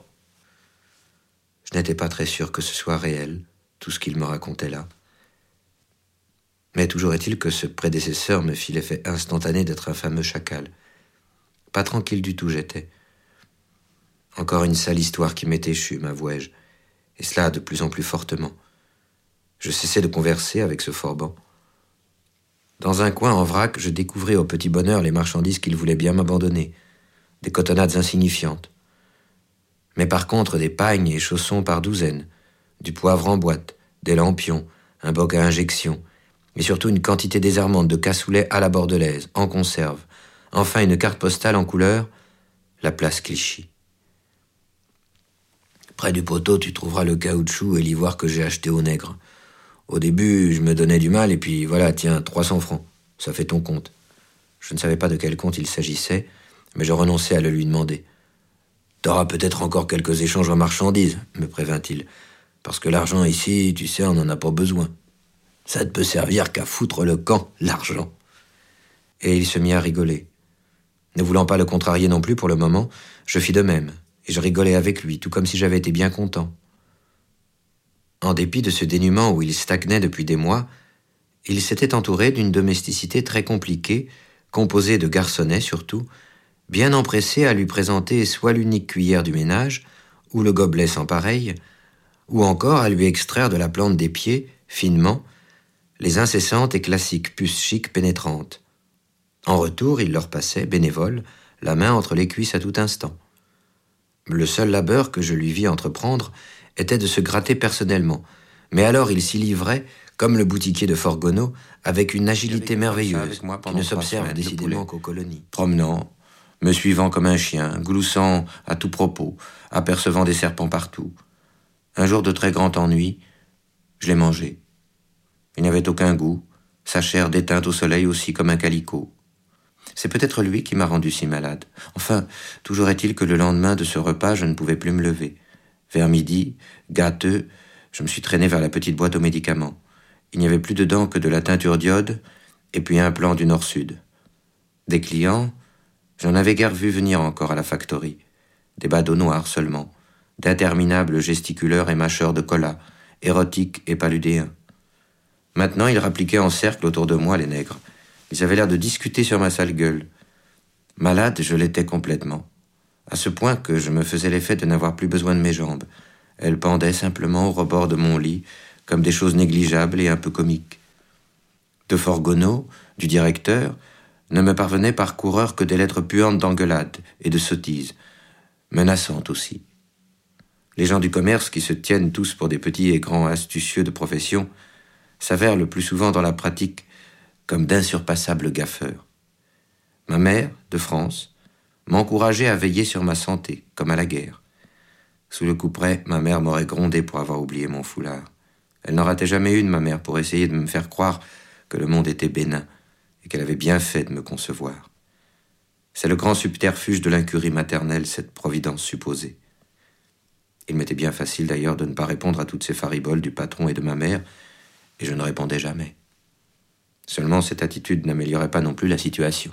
Je n'étais pas très sûr que ce soit réel, tout ce qu'il me racontait là. Mais toujours est-il que ce prédécesseur me fit l'effet instantané d'être un fameux chacal. Pas tranquille du tout j'étais. Encore une sale histoire qui m'est échue, m'avouai-je, et cela de plus en plus fortement. Je cessais de converser avec ce Forban. Dans un coin en vrac, je découvris au petit bonheur les marchandises qu'il voulait bien m'abandonner, des cotonnades insignifiantes. Mais par contre, des pagnes et chaussons par douzaines, du poivre en boîte, des lampions, un boc à injection, et surtout une quantité désarmante de cassoulet à la bordelaise, en conserve, enfin une carte postale en couleur, la place Clichy. Près du poteau, tu trouveras le caoutchouc et l'ivoire que j'ai acheté au nègre. Au début, je me donnais du mal, et puis voilà, tiens, 300 francs, ça fait ton compte. Je ne savais pas de quel compte il s'agissait, mais je renonçais à le lui demander. T'auras peut-être encore quelques échanges en marchandises, me prévint-il, parce que l'argent ici, tu sais, on n'en a pas besoin. Ça ne peut servir qu'à foutre le camp, l'argent. Et il se mit à rigoler. Ne voulant pas le contrarier non plus pour le moment, je fis de même, et je rigolais avec lui, tout comme si j'avais été bien content. En dépit de ce dénuement où il stagnait depuis des mois, il s'était entouré d'une domesticité très compliquée, composée de garçonnets surtout, bien empressés à lui présenter soit l'unique cuillère du ménage, ou le gobelet sans pareil, ou encore à lui extraire de la plante des pieds, finement, les incessantes et classiques puces chic pénétrantes. En retour, il leur passait, bénévole, la main entre les cuisses à tout instant. Le seul labeur que je lui vis entreprendre était de se gratter personnellement, mais alors il s'y livrait, comme le boutiquier de Forgono, avec une agilité merveilleuse, qui ne s'observe décidément qu'aux colonies. Promenant, me suivant comme un chien, gloussant à tout propos, apercevant des serpents partout. Un jour de très grand ennui, je l'ai mangé. Il n'avait aucun goût, sa chair déteinte au soleil aussi comme un calicot. C'est peut-être lui qui m'a rendu si malade. Enfin, toujours est-il que le lendemain de ce repas, je ne pouvais plus me lever. Vers midi, gâteux, je me suis traîné vers la petite boîte aux médicaments. Il n'y avait plus dedans que de la teinture d'iode et puis un plan du nord-sud. Des clients, j'en avais guère vu venir encore à la factory. Des badauds noirs seulement, d'interminables gesticuleurs et mâcheurs de cola, érotiques et paludéens. Maintenant, ils rappliquaient en cercle autour de moi, les nègres. Ils avaient l'air de discuter sur ma sale gueule. Malade, je l'étais complètement, à ce point que je me faisais l'effet de n'avoir plus besoin de mes jambes. Elles pendaient simplement au rebord de mon lit, comme des choses négligeables et un peu comiques. De Forgono, du directeur, ne me parvenaient par coureur que des lettres puantes d'engueulades et de sottises, menaçantes aussi. Les gens du commerce, qui se tiennent tous pour des petits et grands astucieux de profession, s'avèrent le plus souvent dans la pratique comme d'insurpassables gaffeurs. Ma mère, de France, m'encourageait à veiller sur ma santé, comme à la guerre. Sous le couperet, ma mère m'aurait grondé pour avoir oublié mon foulard. Elle n'en ratait jamais une, ma mère, pour essayer de me faire croire que le monde était bénin et qu'elle avait bien fait de me concevoir. C'est le grand subterfuge de l'incurie maternelle, cette providence supposée. Il m'était bien facile d'ailleurs de ne pas répondre à toutes ces fariboles du patron et de ma mère, et je ne répondais jamais. Seulement, cette attitude n'améliorait pas non plus la situation.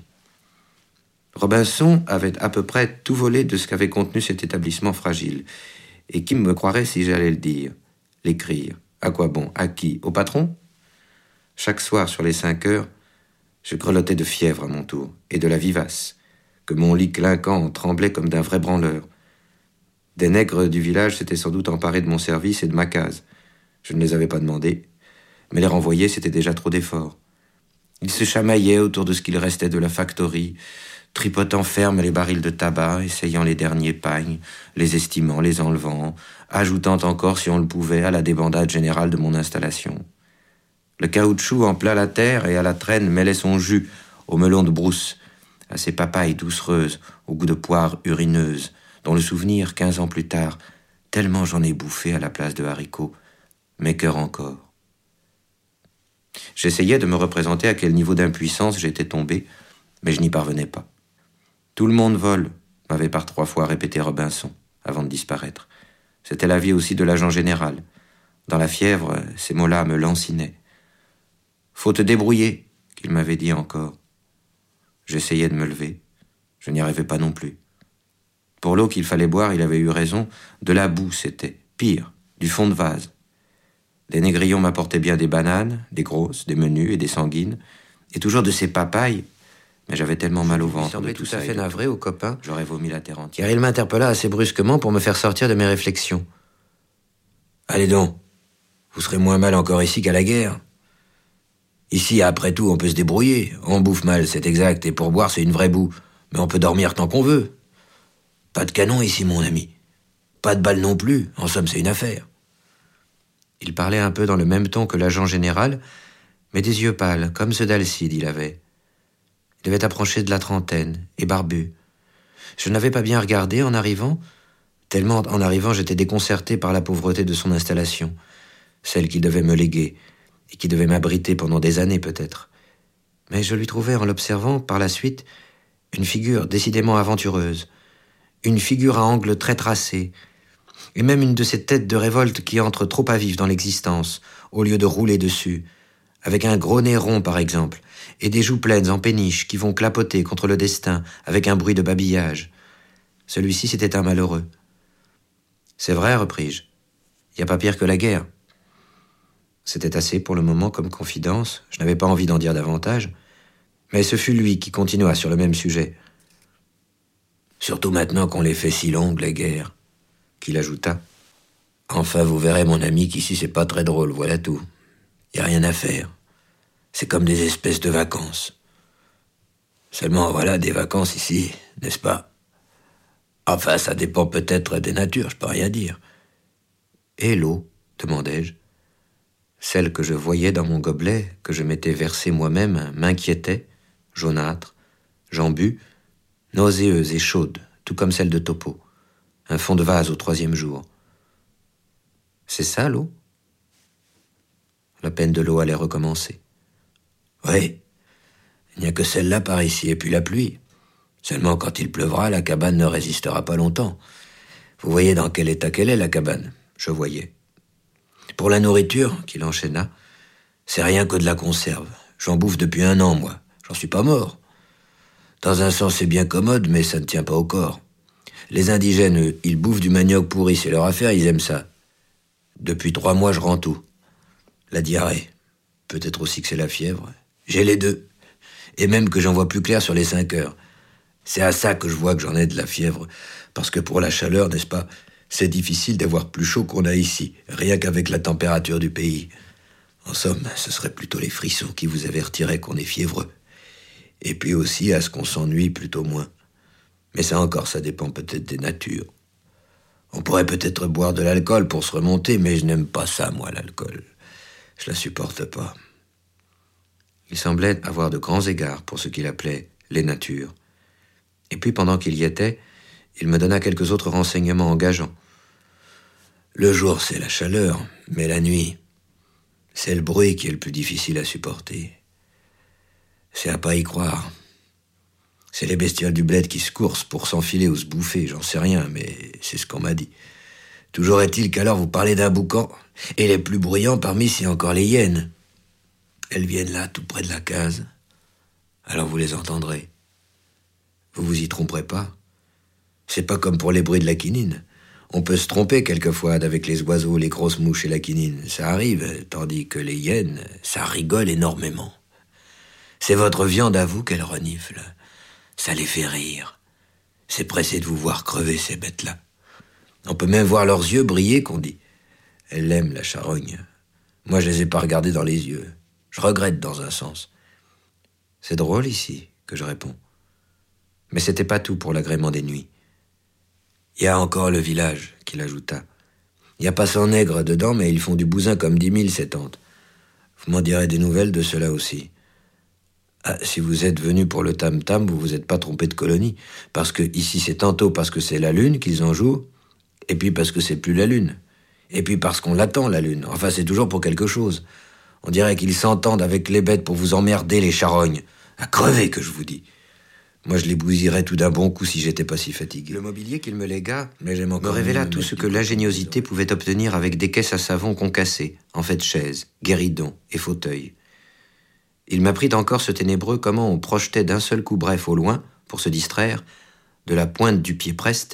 Robinson avait à peu près tout volé de ce qu'avait contenu cet établissement fragile. Et qui me croirait si j'allais le dire, l'écrire? À quoi bon? À qui? Au patron? Chaque soir, sur les 5 heures, je grelottais de fièvre à mon tour, et de la vivace, que mon lit clinquant tremblait comme d'un vrai branleur. Des nègres du village s'étaient sans doute emparés de mon service et de ma case. Je ne les avais pas demandés, mais les renvoyer, c'était déjà trop d'efforts. Ils se chamaillaient autour de ce qu'il restait de la factory, tripotant ferme les barils de tabac, essayant les derniers pagnes, les estimant, les enlevant, ajoutant encore, si on le pouvait, à la débandade générale de mon installation. Le caoutchouc en plein la terre et à la traîne mêlait son jus aux melons de brousse, à ces papayes doucereuses, au goût de poire urineuse, dont le souvenir, 15 ans plus tard, tellement j'en ai bouffé à la place de haricots, m'écœure encore. J'essayais de me représenter à quel niveau d'impuissance j'étais tombé, mais je n'y parvenais pas. Tout le monde vole, m'avait par 3 fois répété Robinson, avant de disparaître. C'était l'avis aussi de l'agent général. Dans la fièvre, ces mots-là me lancinaient. « Faut te débrouiller », qu'il m'avait dit encore. J'essayais de me lever. Je n'y arrivais pas non plus. Pour l'eau qu'il fallait boire, il avait eu raison. De la boue, c'était. Pire, du fond de vase. Les négrillons m'apportaient bien des bananes, des grosses, des menues et des sanguines, et toujours de ces papayes, mais j'avais tellement mal au ventre. Il semblait tout à fait navré au copain, j'aurais vomi la terre entière. Car il m'interpella assez brusquement pour me faire sortir de mes réflexions. « Allez donc, vous serez moins mal encore ici qu'à la guerre. Ici, après tout, on peut se débrouiller. On bouffe mal, c'est exact, et pour boire, c'est une vraie boue. Mais on peut dormir tant qu'on veut. Pas de canon ici, mon ami. Pas de balles non plus. En somme, c'est une affaire. » Il parlait un peu dans le même ton que l'agent général, mais des yeux pâles, comme ceux d'Alcide, il avait. Il devait approcher de la trentaine, et barbu. Je n'avais pas bien regardé en arrivant, tellement en arrivant j'étais déconcerté par la pauvreté de son installation, celle qu'il devait me léguer, et qui devait m'abriter pendant des années peut-être. Mais je lui trouvais en l'observant, par la suite, une figure décidément aventureuse, une figure à angles très tracés, et même une de ces têtes de révolte qui entrent trop à vif dans l'existence, au lieu de rouler dessus, avec un gros nez rond par exemple, et des joues pleines en péniche qui vont clapoter contre le destin avec un bruit de babillage. Celui-ci, c'était un malheureux. « C'est vrai, repris-je, il n'y a pas pire que la guerre. » C'était assez pour le moment comme confidence, je n'avais pas envie d'en dire davantage, mais ce fut lui qui continua sur le même sujet. « Surtout maintenant qu'on les fait si longues, les guerres. » Qu'il ajouta. « Enfin, vous verrez, mon ami, qu'ici c'est pas très drôle, voilà tout. Y a rien à faire. C'est comme des espèces de vacances. Seulement, voilà, des vacances ici, n'est-ce pas? Enfin, ça dépend peut-être des natures, je peux rien dire. » « Et l'eau ?» demandai-je. Celle que je voyais dans mon gobelet, que je m'étais versé moi-même, m'inquiétait, jaunâtre. J'en bus, nauséeuse et chaude, tout comme celle de Topo. Un fond de vase au 3e jour. « C'est ça, l'eau ?» La peine de l'eau allait recommencer. « Oui, il n'y a que celle-là par ici, et puis la pluie. Seulement quand il pleuvra, la cabane ne résistera pas longtemps. Vous voyez dans quel état qu'elle est, la cabane ?» Je voyais. « Pour la nourriture, » qu'il enchaîna, « c'est rien que de la conserve. J'en bouffe depuis 1 an, moi. J'en suis pas mort. Dans un sens, c'est bien commode, mais ça ne tient pas au corps. Les indigènes, eux, ils bouffent du manioc pourri, c'est leur affaire, ils aiment ça. Depuis 3 mois, je rends tout. La diarrhée. Peut-être aussi que c'est la fièvre. J'ai les deux. Et même que j'en vois plus clair sur les 5 heures. C'est à ça que je vois que j'en ai de la fièvre. Parce que pour la chaleur, n'est-ce pas, c'est difficile d'avoir plus chaud qu'on a ici, rien qu'avec la température du pays. En somme, ce serait plutôt les frissons qui vous avertiraient qu'on est fiévreux. Et puis aussi à ce qu'on s'ennuie plutôt moins. Mais ça encore, ça dépend peut-être des natures. On pourrait peut-être boire de l'alcool pour se remonter, mais je n'aime pas ça, moi, l'alcool. Je la supporte pas. Il semblait avoir de grands égards pour ce qu'il appelait les natures. Et puis, pendant qu'il y était, il me donna quelques autres renseignements engageants. Le jour, c'est la chaleur, mais la nuit, c'est le bruit qui est le plus difficile à supporter. C'est à pas y croire. C'est les bestioles du bled qui se coursent pour s'enfiler ou se bouffer, j'en sais rien, mais c'est ce qu'on m'a dit. Toujours est-il qu'alors vous parlez d'un boucan, et les plus bruyants parmi, c'est encore les hyènes. Elles viennent là, tout près de la case. Alors vous les entendrez. Vous vous y tromperez pas. C'est pas comme pour les bruits de la quinine. On peut se tromper quelquefois avec les oiseaux, les grosses mouches et la quinine. Ça arrive, tandis que les hyènes, ça rigole énormément. C'est votre viande à vous qu'elles reniflent. Ça les fait rire. C'est pressé de vous voir crever, ces bêtes-là. On peut même voir leurs yeux briller, qu'on dit. Elles l'aiment, la charogne. Moi, je les ai pas regardées dans les yeux. Je regrette dans un sens. C'est drôle ici, que je réponds. Mais c'était pas tout pour l'agrément des nuits. Il y a encore le village, qu'il ajouta. Il n'y a pas 100 nègres dedans, mais ils font du bousin comme 10 000, ces tantes. Vous m'en direz des nouvelles de cela aussi. Ah, si vous êtes venu pour le tam-tam, vous vous êtes pas trompé de colonie. Parce que ici, c'est tantôt parce que c'est la lune qu'ils en jouent, et puis parce que c'est plus la lune. Et puis parce qu'on l'attend, la lune. Enfin, c'est toujours pour quelque chose. On dirait qu'ils s'entendent avec les bêtes pour vous emmerder, les charognes. À crever, que je vous dis. Moi, je les bousillerais tout d'un bon coup si j'étais pas si fatigué. Le mobilier qu'il me légua me révéla tout ce que l'ingéniosité pouvait obtenir avec des caisses à savon concassées, en fait chaises, guéridons et fauteuils. Il m'apprit encore ce ténébreux comment on projetait d'un seul coup bref au loin, pour se distraire, de la pointe du pied preste,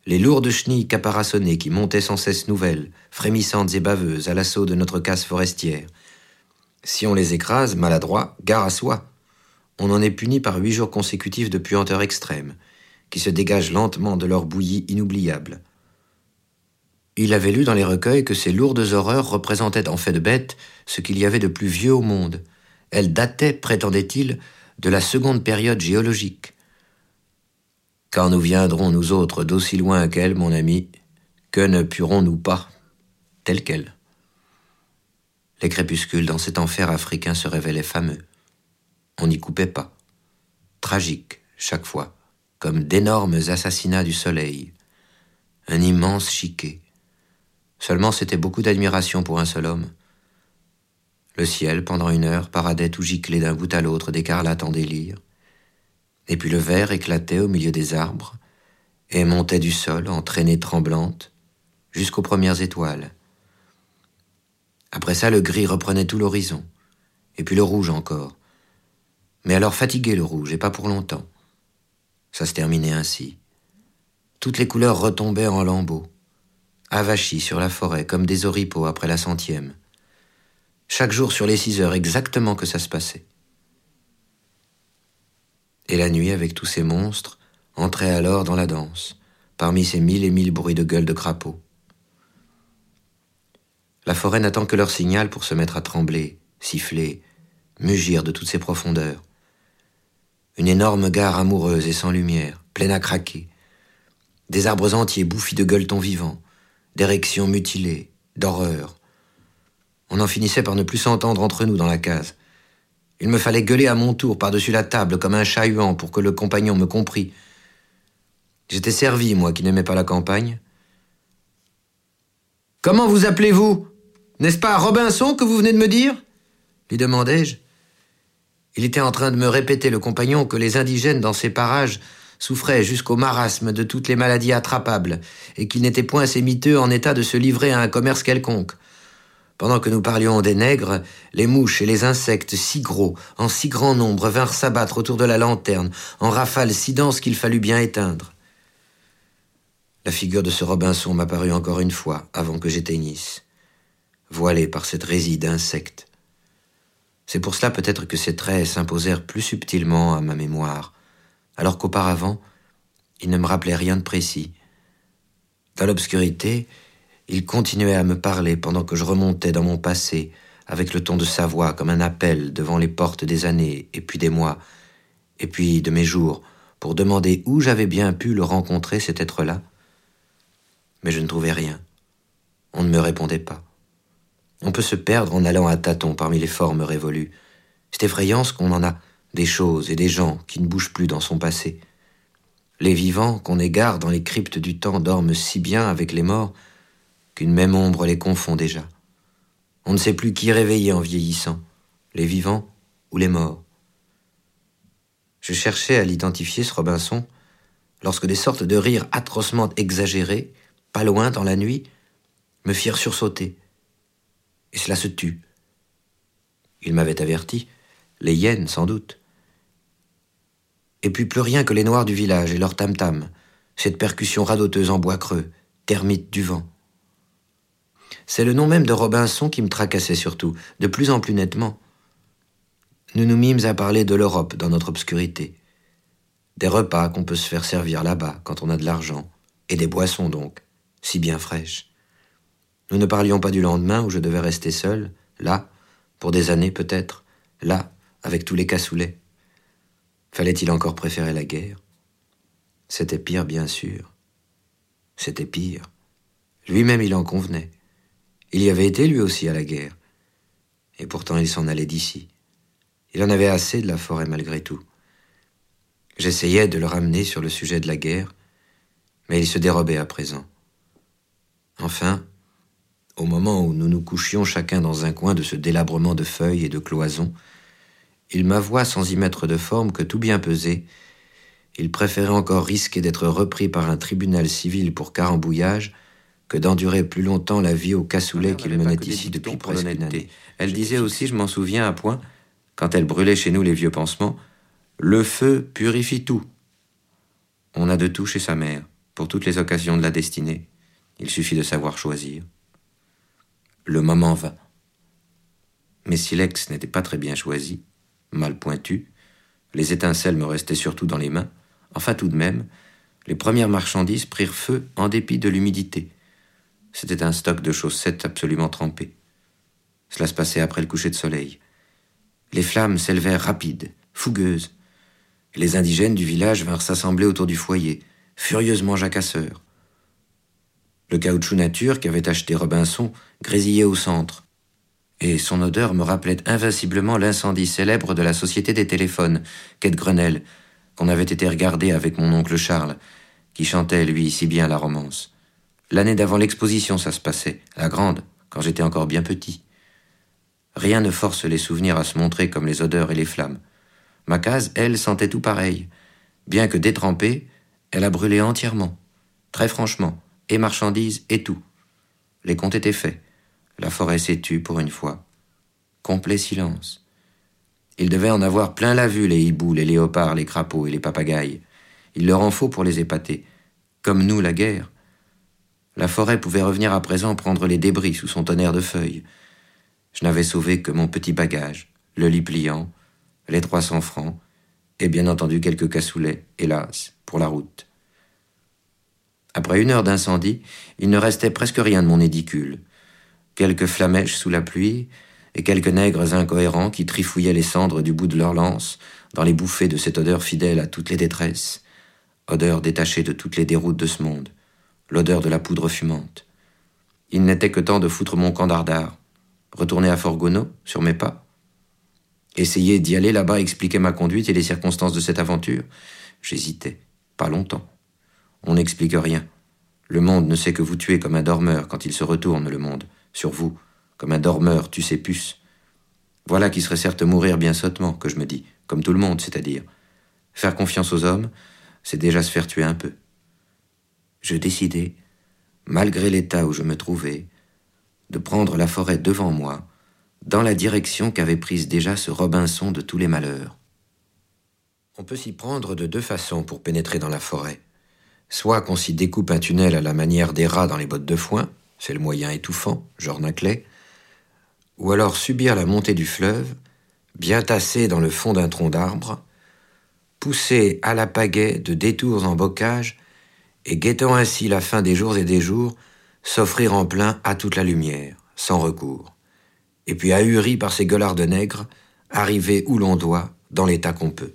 les lourdes chenilles caparaçonnées qui montaient sans cesse nouvelles, frémissantes et baveuses à l'assaut de notre casse forestière. Si on les écrase, maladroits, gare à soi. On en est puni par 8 jours consécutifs de puanteur extrême, qui se dégagent lentement de leur bouillie inoubliable. Il avait lu dans les recueils que ces lourdes horreurs représentaient en fait de bête ce qu'il y avait de plus vieux au monde. Elles dataient, prétendait-il, de la seconde période géologique. Quand nous viendrons, nous autres, d'aussi loin qu'elles, mon ami, que ne purons-nous pas, telles quelles? Les crépuscules dans cet enfer africain se révélaient fameux. On n'y coupait pas. Tragiques, chaque fois, comme d'énormes assassinats du soleil. Un immense chiquet. Seulement c'était beaucoup d'admiration pour un seul homme. Le ciel, pendant 1 heure, paradait tout giclé d'un bout à l'autre d'écarlate en délire. Et puis le vert éclatait au milieu des arbres et montait du sol en traînées tremblantes jusqu'aux premières étoiles. Après ça, le gris reprenait tout l'horizon, et puis le rouge encore. Mais alors fatigué le rouge, et pas pour longtemps. Ça se terminait ainsi. Toutes les couleurs retombaient en lambeaux, avachis sur la forêt comme des oripeaux après la 100e. Chaque jour sur les 6 heures, exactement que ça se passait. Et la nuit, avec tous ces monstres, entrait alors dans la danse, parmi ces 1000 et 1000 bruits de gueules de crapauds. La forêt n'attend que leur signal pour se mettre à trembler, siffler, mugir de toutes ses profondeurs. Une énorme gare amoureuse et sans lumière, pleine à craquer. Des arbres entiers bouffis de gueuletons vivants, d'érections mutilées, d'horreur. On en finissait par ne plus s'entendre entre nous dans la case. Il me fallait gueuler à mon tour par-dessus la table comme un chat-huant pour que le compagnon me comprît. J'étais servi, moi qui n'aimais pas la campagne. « Comment vous appelez-vous ? N'est-ce pas Robinson que vous venez de me dire ?» lui demandai-je. Il était en train de me répéter, le compagnon, que les indigènes dans ces parages souffraient jusqu'au marasme de toutes les maladies attrapables et qu'ils n'étaient point ces miteux en état de se livrer à un commerce quelconque. Pendant que nous parlions des nègres, les mouches et les insectes si gros, en si grand nombre, vinrent s'abattre autour de la lanterne, en rafales si denses qu'il fallut bien éteindre. La figure de ce Robinson m'apparut encore une fois avant que j'éteignisse, voilée par cette résille d'insectes. C'est pour cela peut-être que ces traits s'imposèrent plus subtilement à ma mémoire, alors qu'auparavant, ils ne me rappelaient rien de précis. Dans l'obscurité, il continuait à me parler pendant que je remontais dans mon passé, avec le ton de sa voix comme un appel devant les portes des années, et puis des mois, et puis de mes jours, pour demander où j'avais bien pu le rencontrer, cet être-là. Mais je ne trouvais rien. On ne me répondait pas. On peut se perdre en allant à tâtons parmi les formes révolues. C'est effrayant ce qu'on en a, des choses et des gens qui ne bougent plus dans son passé. Les vivants qu'on égare dans les cryptes du temps dorment si bien avec les morts qu'une même ombre les confond déjà. On ne sait plus qui réveiller en vieillissant, les vivants ou les morts. Je cherchais à l'identifier, ce Robinson, lorsque des sortes de rires atrocement exagérés, pas loin dans la nuit, me firent sursauter. Et cela se tut. Il m'avait averti, les hyènes sans doute. Et puis plus rien que les noirs du village et leur tam-tam, cette percussion radoteuse en bois creux, termite du vent. C'est le nom même de Robinson qui me tracassait surtout, de plus en plus nettement. Nous nous mîmes à parler de l'Europe dans notre obscurité, des repas qu'on peut se faire servir là-bas quand on a de l'argent, et des boissons donc, si bien fraîches. Nous ne parlions pas du lendemain où je devais rester seul, là, pour des années peut-être, là, avec tous les cassoulets. Fallait-il encore préférer la guerre? C'était pire, bien sûr. C'était pire. Lui-même, il en convenait. Il y avait été lui aussi à la guerre. Et pourtant, il s'en allait d'ici. Il en avait assez de la forêt malgré tout. J'essayais de le ramener sur le sujet de la guerre, mais il se dérobait à présent. Enfin, au moment où nous nous couchions chacun dans un coin de ce délabrement de feuilles et de cloisons, il m'avoua sans y mettre de forme que tout bien pesé, il préférait encore risquer d'être repris par un tribunal civil pour carambouillage que d'endurer plus longtemps la vie au cassoulet qu'il menait ici depuis presque une année. Elle disait aussi, je m'en souviens à point, quand elle brûlait chez nous les vieux pansements, « Le feu purifie tout ». On a de tout chez sa mère, pour toutes les occasions de la destinée. Il suffit de savoir choisir. Le moment vint. Mes silex n'étaient pas très bien choisis, mal pointus. Les étincelles me restaient surtout dans les mains. Enfin, tout de même, les premières marchandises prirent feu en dépit de l'humidité. C'était un stock de chaussettes absolument trempées. Cela se passait après le coucher de soleil. Les flammes s'élevèrent rapides, fougueuses. Les indigènes du village vinrent s'assembler autour du foyer, furieusement jacasseurs. Le caoutchouc nature qu'avait acheté Robinson grésillait au centre, et son odeur me rappelait invinciblement l'incendie célèbre de la Société des téléphones, quai de Grenelle, qu'on avait été regarder avec mon oncle Charles, qui chantait, lui, si bien la romance. L'année d'avant l'exposition, ça se passait, la grande, quand j'étais encore bien petit. Rien ne force les souvenirs à se montrer comme les odeurs et les flammes. Ma case, elle, sentait tout pareil. Bien que détrempée, elle a brûlé entièrement, très franchement, et marchandises et tout. Les comptes étaient faits. La forêt s'est tue pour une fois. Complet silence. Il devait en avoir plein la vue, les hiboux, les léopards, les crapauds et les papagayes. Il leur en faut pour les épater. Comme nous, la guerre. La forêt pouvait revenir à présent prendre les débris sous son tonnerre de feuilles. Je n'avais sauvé que mon petit bagage, le lit pliant, les 300 francs, et bien entendu quelques cassoulets, hélas, pour la route. Après 1 heure d'incendie, il ne restait presque rien de mon édicule. Quelques flamèches sous la pluie, et quelques nègres incohérents qui trifouillaient les cendres du bout de leurs lances dans les bouffées de cette odeur fidèle à toutes les détresses, odeur détachée de toutes les déroutes de ce monde, l'odeur de la poudre fumante. Il n'était que temps de foutre mon camp dardard, retourner à Forgono, sur mes pas, essayer d'y aller là-bas expliquer ma conduite et les circonstances de cette aventure. J'hésitais, pas longtemps. On n'explique rien. Le monde ne sait que vous tuer comme un dormeur quand il se retourne, le monde, sur vous, comme un dormeur tue ses puces. Voilà qui serait certes mourir bien sottement, que je me dis, comme tout le monde, c'est-à-dire. Faire confiance aux hommes, c'est déjà se faire tuer un peu. Je décidai, malgré l'état où je me trouvais, de prendre la forêt devant moi, dans la direction qu'avait prise déjà ce Robinson de tous les malheurs. On peut s'y prendre de 2 façons pour pénétrer dans la forêt. Soit qu'on s'y découpe un tunnel à la manière des rats dans les bottes de foin, c'est le moyen étouffant, genre Naclay, ou alors subir la montée du fleuve, bien tassé dans le fond d'un tronc d'arbre, poussé à la pagaie de détours en bocage, et guettant ainsi la fin des jours et des jours, s'offrir en plein à toute la lumière, sans recours, et puis ahuri par ces gueulards de nègres, arriver où l'on doit, dans l'état qu'on peut.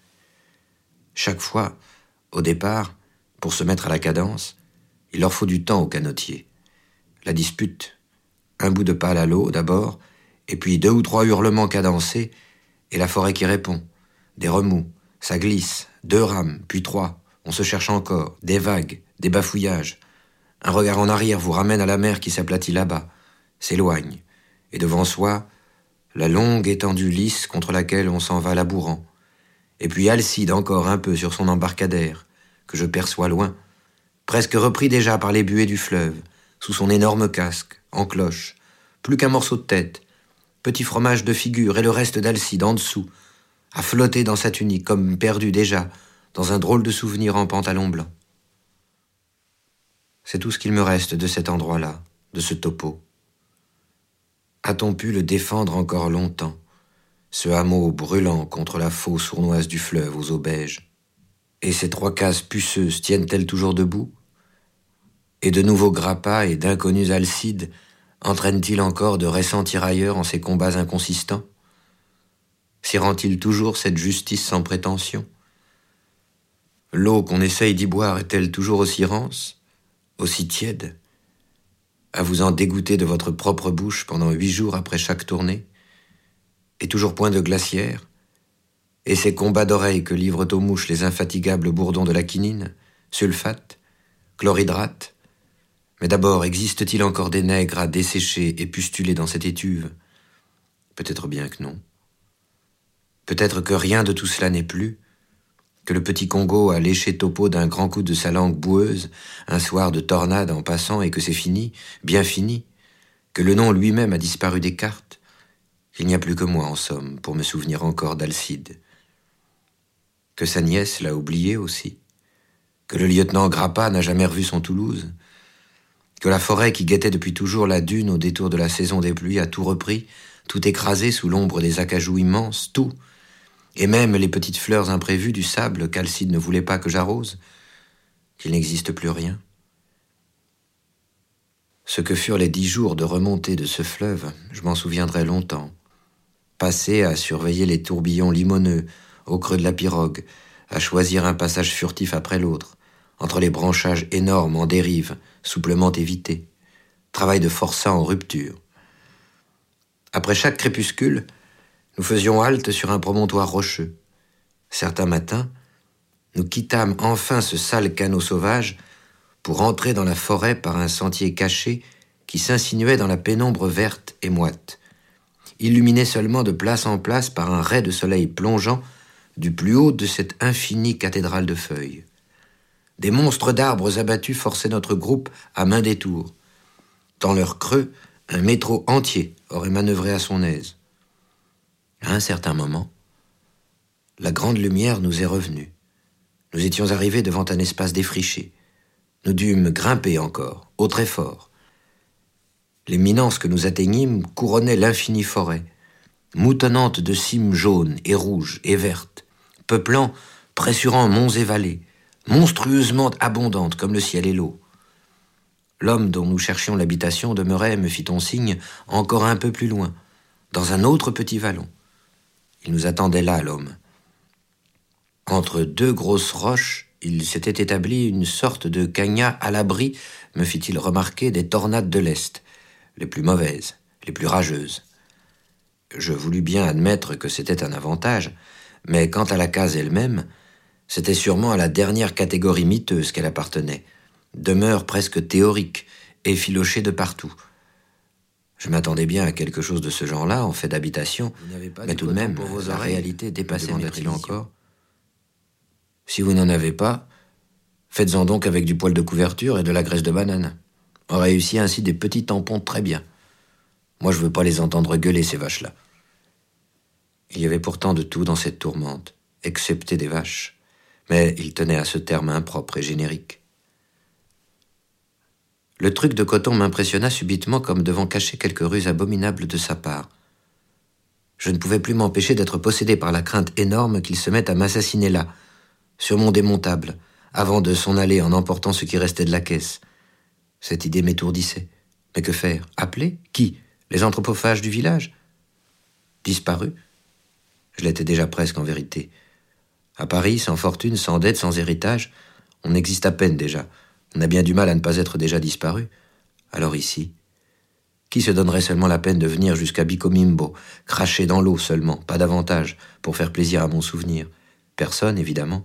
Chaque fois, au départ, pour se mettre à la cadence, il leur faut du temps aux canotiers. La dispute, un bout de pale à l'eau d'abord, et puis 2 ou 3 hurlements cadencés, et la forêt qui répond. Des remous, ça glisse, 2 rames, puis 3, on se cherche encore, des vagues, des bafouillages. Un regard en arrière vous ramène à la mer qui s'aplatit là-bas, s'éloigne, et devant soi, la longue étendue lisse contre laquelle on s'en va labourant, et puis Alcide encore un peu sur son embarcadère, que je perçois loin, presque repris déjà par les buées du fleuve, sous son énorme casque, en cloche, plus qu'un morceau de tête, petit fromage de figure et le reste d'Alcide en dessous, à flotter dans sa tunique comme perdu déjà, dans un drôle de souvenir en pantalon blanc. C'est tout ce qu'il me reste de cet endroit-là, de ce topo. A-t-on pu le défendre encore longtemps, ce hameau brûlant contre la faux sournoise du fleuve aux eaux beiges? Et ces 3 cases puceuses tiennent-elles toujours debout? Et de nouveaux grappas et d'inconnus Alcides entraînent-ils encore de récents tirailleurs en ces combats inconsistants? S'y rend-il toujours cette justice sans prétention? L'eau qu'on essaye d'y boire est-elle toujours aussi rance, aussi tiède, à vous en dégoûter de votre propre bouche pendant 8 jours après chaque tournée? Et toujours point de glacière? Et ces combats d'oreilles que livrent aux mouches les infatigables bourdons de la quinine, sulfate, chlorhydrate? Mais d'abord, existe-t-il encore des nègres à dessécher et pustuler dans cette étuve? Peut-être bien que non. Peut-être que rien de tout cela n'est plus, que le petit Congo a léché Topo d'un grand coup de sa langue boueuse, un soir de tornade en passant, et que c'est fini, bien fini, que le nom lui-même a disparu des cartes, qu'il n'y a plus que moi, en somme, pour me souvenir encore d'Alcide, que sa nièce l'a oublié aussi, que le lieutenant Grappa n'a jamais revu son Toulouse, que la forêt qui guettait depuis toujours la dune au détour de la saison des pluies a tout repris, tout écrasé sous l'ombre des acajou immenses, tout, et même les petites fleurs imprévues du sable qu'Alcide ne voulait pas que j'arrose, qu'il n'existe plus rien. Ce que furent les 10 jours de remontée de ce fleuve, je m'en souviendrai longtemps. Passer à surveiller les tourbillons limoneux au creux de la pirogue, à choisir un passage furtif après l'autre, entre les branchages énormes en dérive, souplement évités. Travail de forçat en rupture. Après chaque crépuscule, nous faisions halte sur un promontoire rocheux. Certains matins, nous quittâmes enfin ce sale canot sauvage pour entrer dans la forêt par un sentier caché qui s'insinuait dans la pénombre verte et moite, illuminé seulement de place en place par un rai de soleil plongeant du plus haut de cette infinie cathédrale de feuilles. Des monstres d'arbres abattus forçaient notre groupe à main détour. Dans leur creux, un métro entier aurait manœuvré à son aise. À un certain moment, la grande lumière nous est revenue. Nous étions arrivés devant un espace défriché. Nous dûmes grimper encore, au très fort. L'éminence que nous atteignîmes couronnait l'infinie forêt, moutonnante de cimes jaunes et rouges et vertes, peuplant, pressurant monts et vallées, monstrueusement abondante comme le ciel et l'eau. L'homme dont nous cherchions l'habitation demeurait, me fit-on signe, encore un peu plus loin, dans un autre petit vallon. Il nous attendait là, l'homme. Entre 2 grosses roches, il s'était établi une sorte de cagnat à l'abri, me fit-il remarquer, des tornades de l'Est, les plus mauvaises, les plus rageuses. Je voulus bien admettre que c'était un avantage, mais quant à la case elle-même, c'était sûrement à la dernière catégorie miteuse qu'elle appartenait, demeure presque théorique, effilochée de partout. Je m'attendais bien à quelque chose de ce genre-là, en fait d'habitation, mais tout de même, la réalité dépassait mes prévisions encore. Si vous n'en avez pas, faites-en donc avec du poil de couverture et de la graisse de banane. On réussit ainsi des petits tampons très bien. Moi, je veux pas les entendre gueuler, ces vaches-là. Il y avait pourtant de tout dans cette tourmente, excepté des vaches, mais il tenait à ce terme impropre et générique. Le truc de coton m'impressionna subitement comme devant cacher quelque ruse abominable de sa part. Je ne pouvais plus m'empêcher d'être possédé par la crainte énorme qu'il se mette à m'assassiner là, sur mon démontable, avant de s'en aller en emportant ce qui restait de la caisse. Cette idée m'étourdissait. Mais que faire? Appeler? Qui? Les anthropophages du village? Disparu? Je l'étais déjà presque en vérité. À Paris, sans fortune, sans dette, sans héritage, on existe à peine déjà. On a bien du mal à ne pas être déjà disparu. Alors ici, qui se donnerait seulement la peine de venir jusqu'à Bicomimbo, cracher dans l'eau seulement, pas davantage, pour faire plaisir à mon souvenir? Personne, évidemment.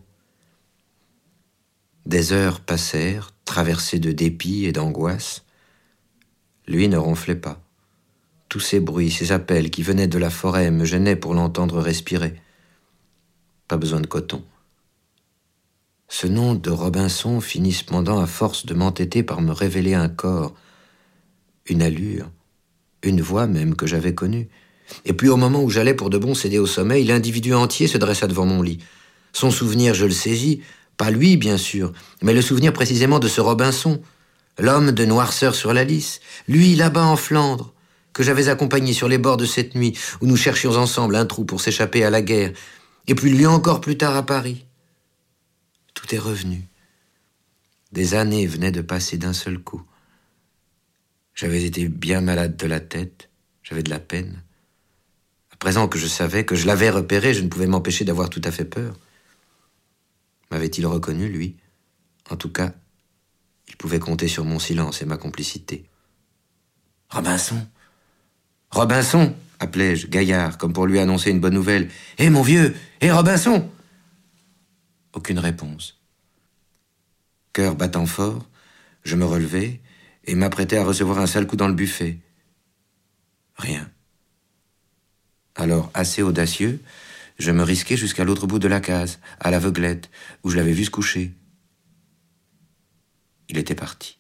Des heures passèrent, traversées de dépit et d'angoisse. Lui ne ronflait pas. Tous ces bruits, ces appels qui venaient de la forêt me gênaient pour l'entendre respirer. Pas besoin de coton. Ce nom de Robinson finit cependant à force de m'entêter par me révéler un corps, une allure, une voix même que j'avais connue. Et puis au moment où j'allais pour de bon céder au sommeil, l'individu entier se dressa devant mon lit. Son souvenir, je le saisis, pas lui bien sûr, mais le souvenir précisément de ce Robinson, l'homme de noirceur sur la lisse, lui là-bas en Flandre, que j'avais accompagné sur les bords de cette nuit où nous cherchions ensemble un trou pour s'échapper à la guerre, et puis lui encore plus tard à Paris. Tout est revenu. Des années venaient de passer d'un seul coup. J'avais été bien malade de la tête, j'avais de la peine. À présent que je savais, que je l'avais repéré, je ne pouvais m'empêcher d'avoir tout à fait peur. M'avait-il reconnu, lui? En tout cas, il pouvait compter sur mon silence et ma complicité. « Robinson! Robinson !» appelai-je, gaillard, comme pour lui annoncer une bonne nouvelle. « Hé, mon vieux! Hé, Robinson !» Aucune réponse. Cœur battant fort, je me relevai et m'apprêtais à recevoir un sale coup dans le buffet. Rien. Alors, assez audacieux, je me risquai jusqu'à l'autre bout de la case, à l'aveuglette, où je l'avais vu se coucher. Il était parti.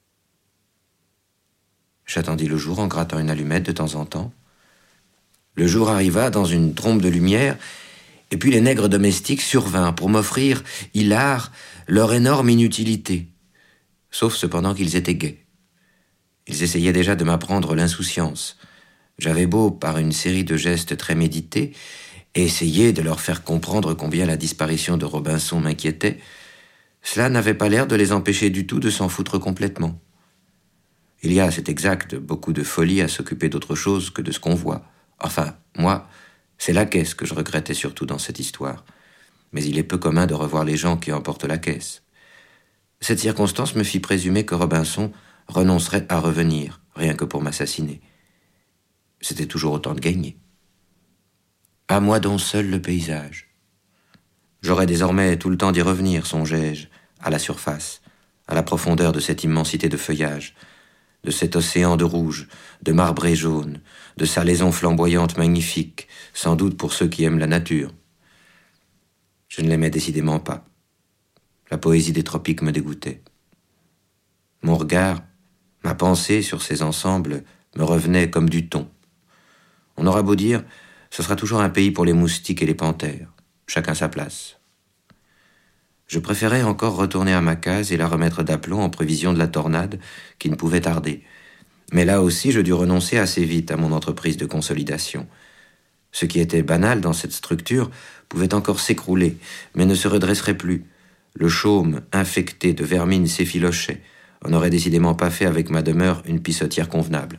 J'attendis le jour en grattant une allumette de temps en temps. Le jour arriva dans une trompe de lumière, Et puis les nègres domestiques survinrent pour m'offrir, hilar, leur énorme inutilité, sauf cependant qu'ils étaient gais. Ils essayaient déjà de m'apprendre l'insouciance. J'avais beau, par une série de gestes très médités, essayer de leur faire comprendre combien la disparition de Robinson m'inquiétait, cela n'avait pas l'air de les empêcher du tout de s'en foutre complètement. Il y a, c'est exact, beaucoup de folie à s'occuper d'autre chose que de ce qu'on voit. Enfin, moi, c'est la caisse que je regrettais surtout dans cette histoire. Mais il est peu commun de revoir les gens qui emportent la caisse. Cette circonstance me fit présumer que Robinson renoncerait à revenir, rien que pour m'assassiner. C'était toujours autant de gagner. À moi donc seul le paysage. J'aurais désormais tout le temps d'y revenir, songeais-je, à la surface, à la profondeur de cette immensité de feuillage, de cet océan de rouge, de marbré jaune, de salaisons flamboyantes magnifiques, sans doute pour ceux qui aiment la nature. Je ne l'aimais décidément pas. La poésie des tropiques me dégoûtait. Mon regard, ma pensée sur ces ensembles me revenait comme du thon. On aura beau dire, ce sera toujours un pays pour les moustiques et les panthères, chacun sa place. Je préférais encore retourner à ma case et la remettre d'aplomb en prévision de la tornade qui ne pouvait tarder. Mais là aussi, je dus renoncer assez vite à mon entreprise de consolidation. Ce qui était banal dans cette structure pouvait encore s'écrouler, mais ne se redresserait plus. Le chaume, infecté de vermine, s'effilochait. On n'aurait décidément pas fait avec ma demeure une pissotière convenable.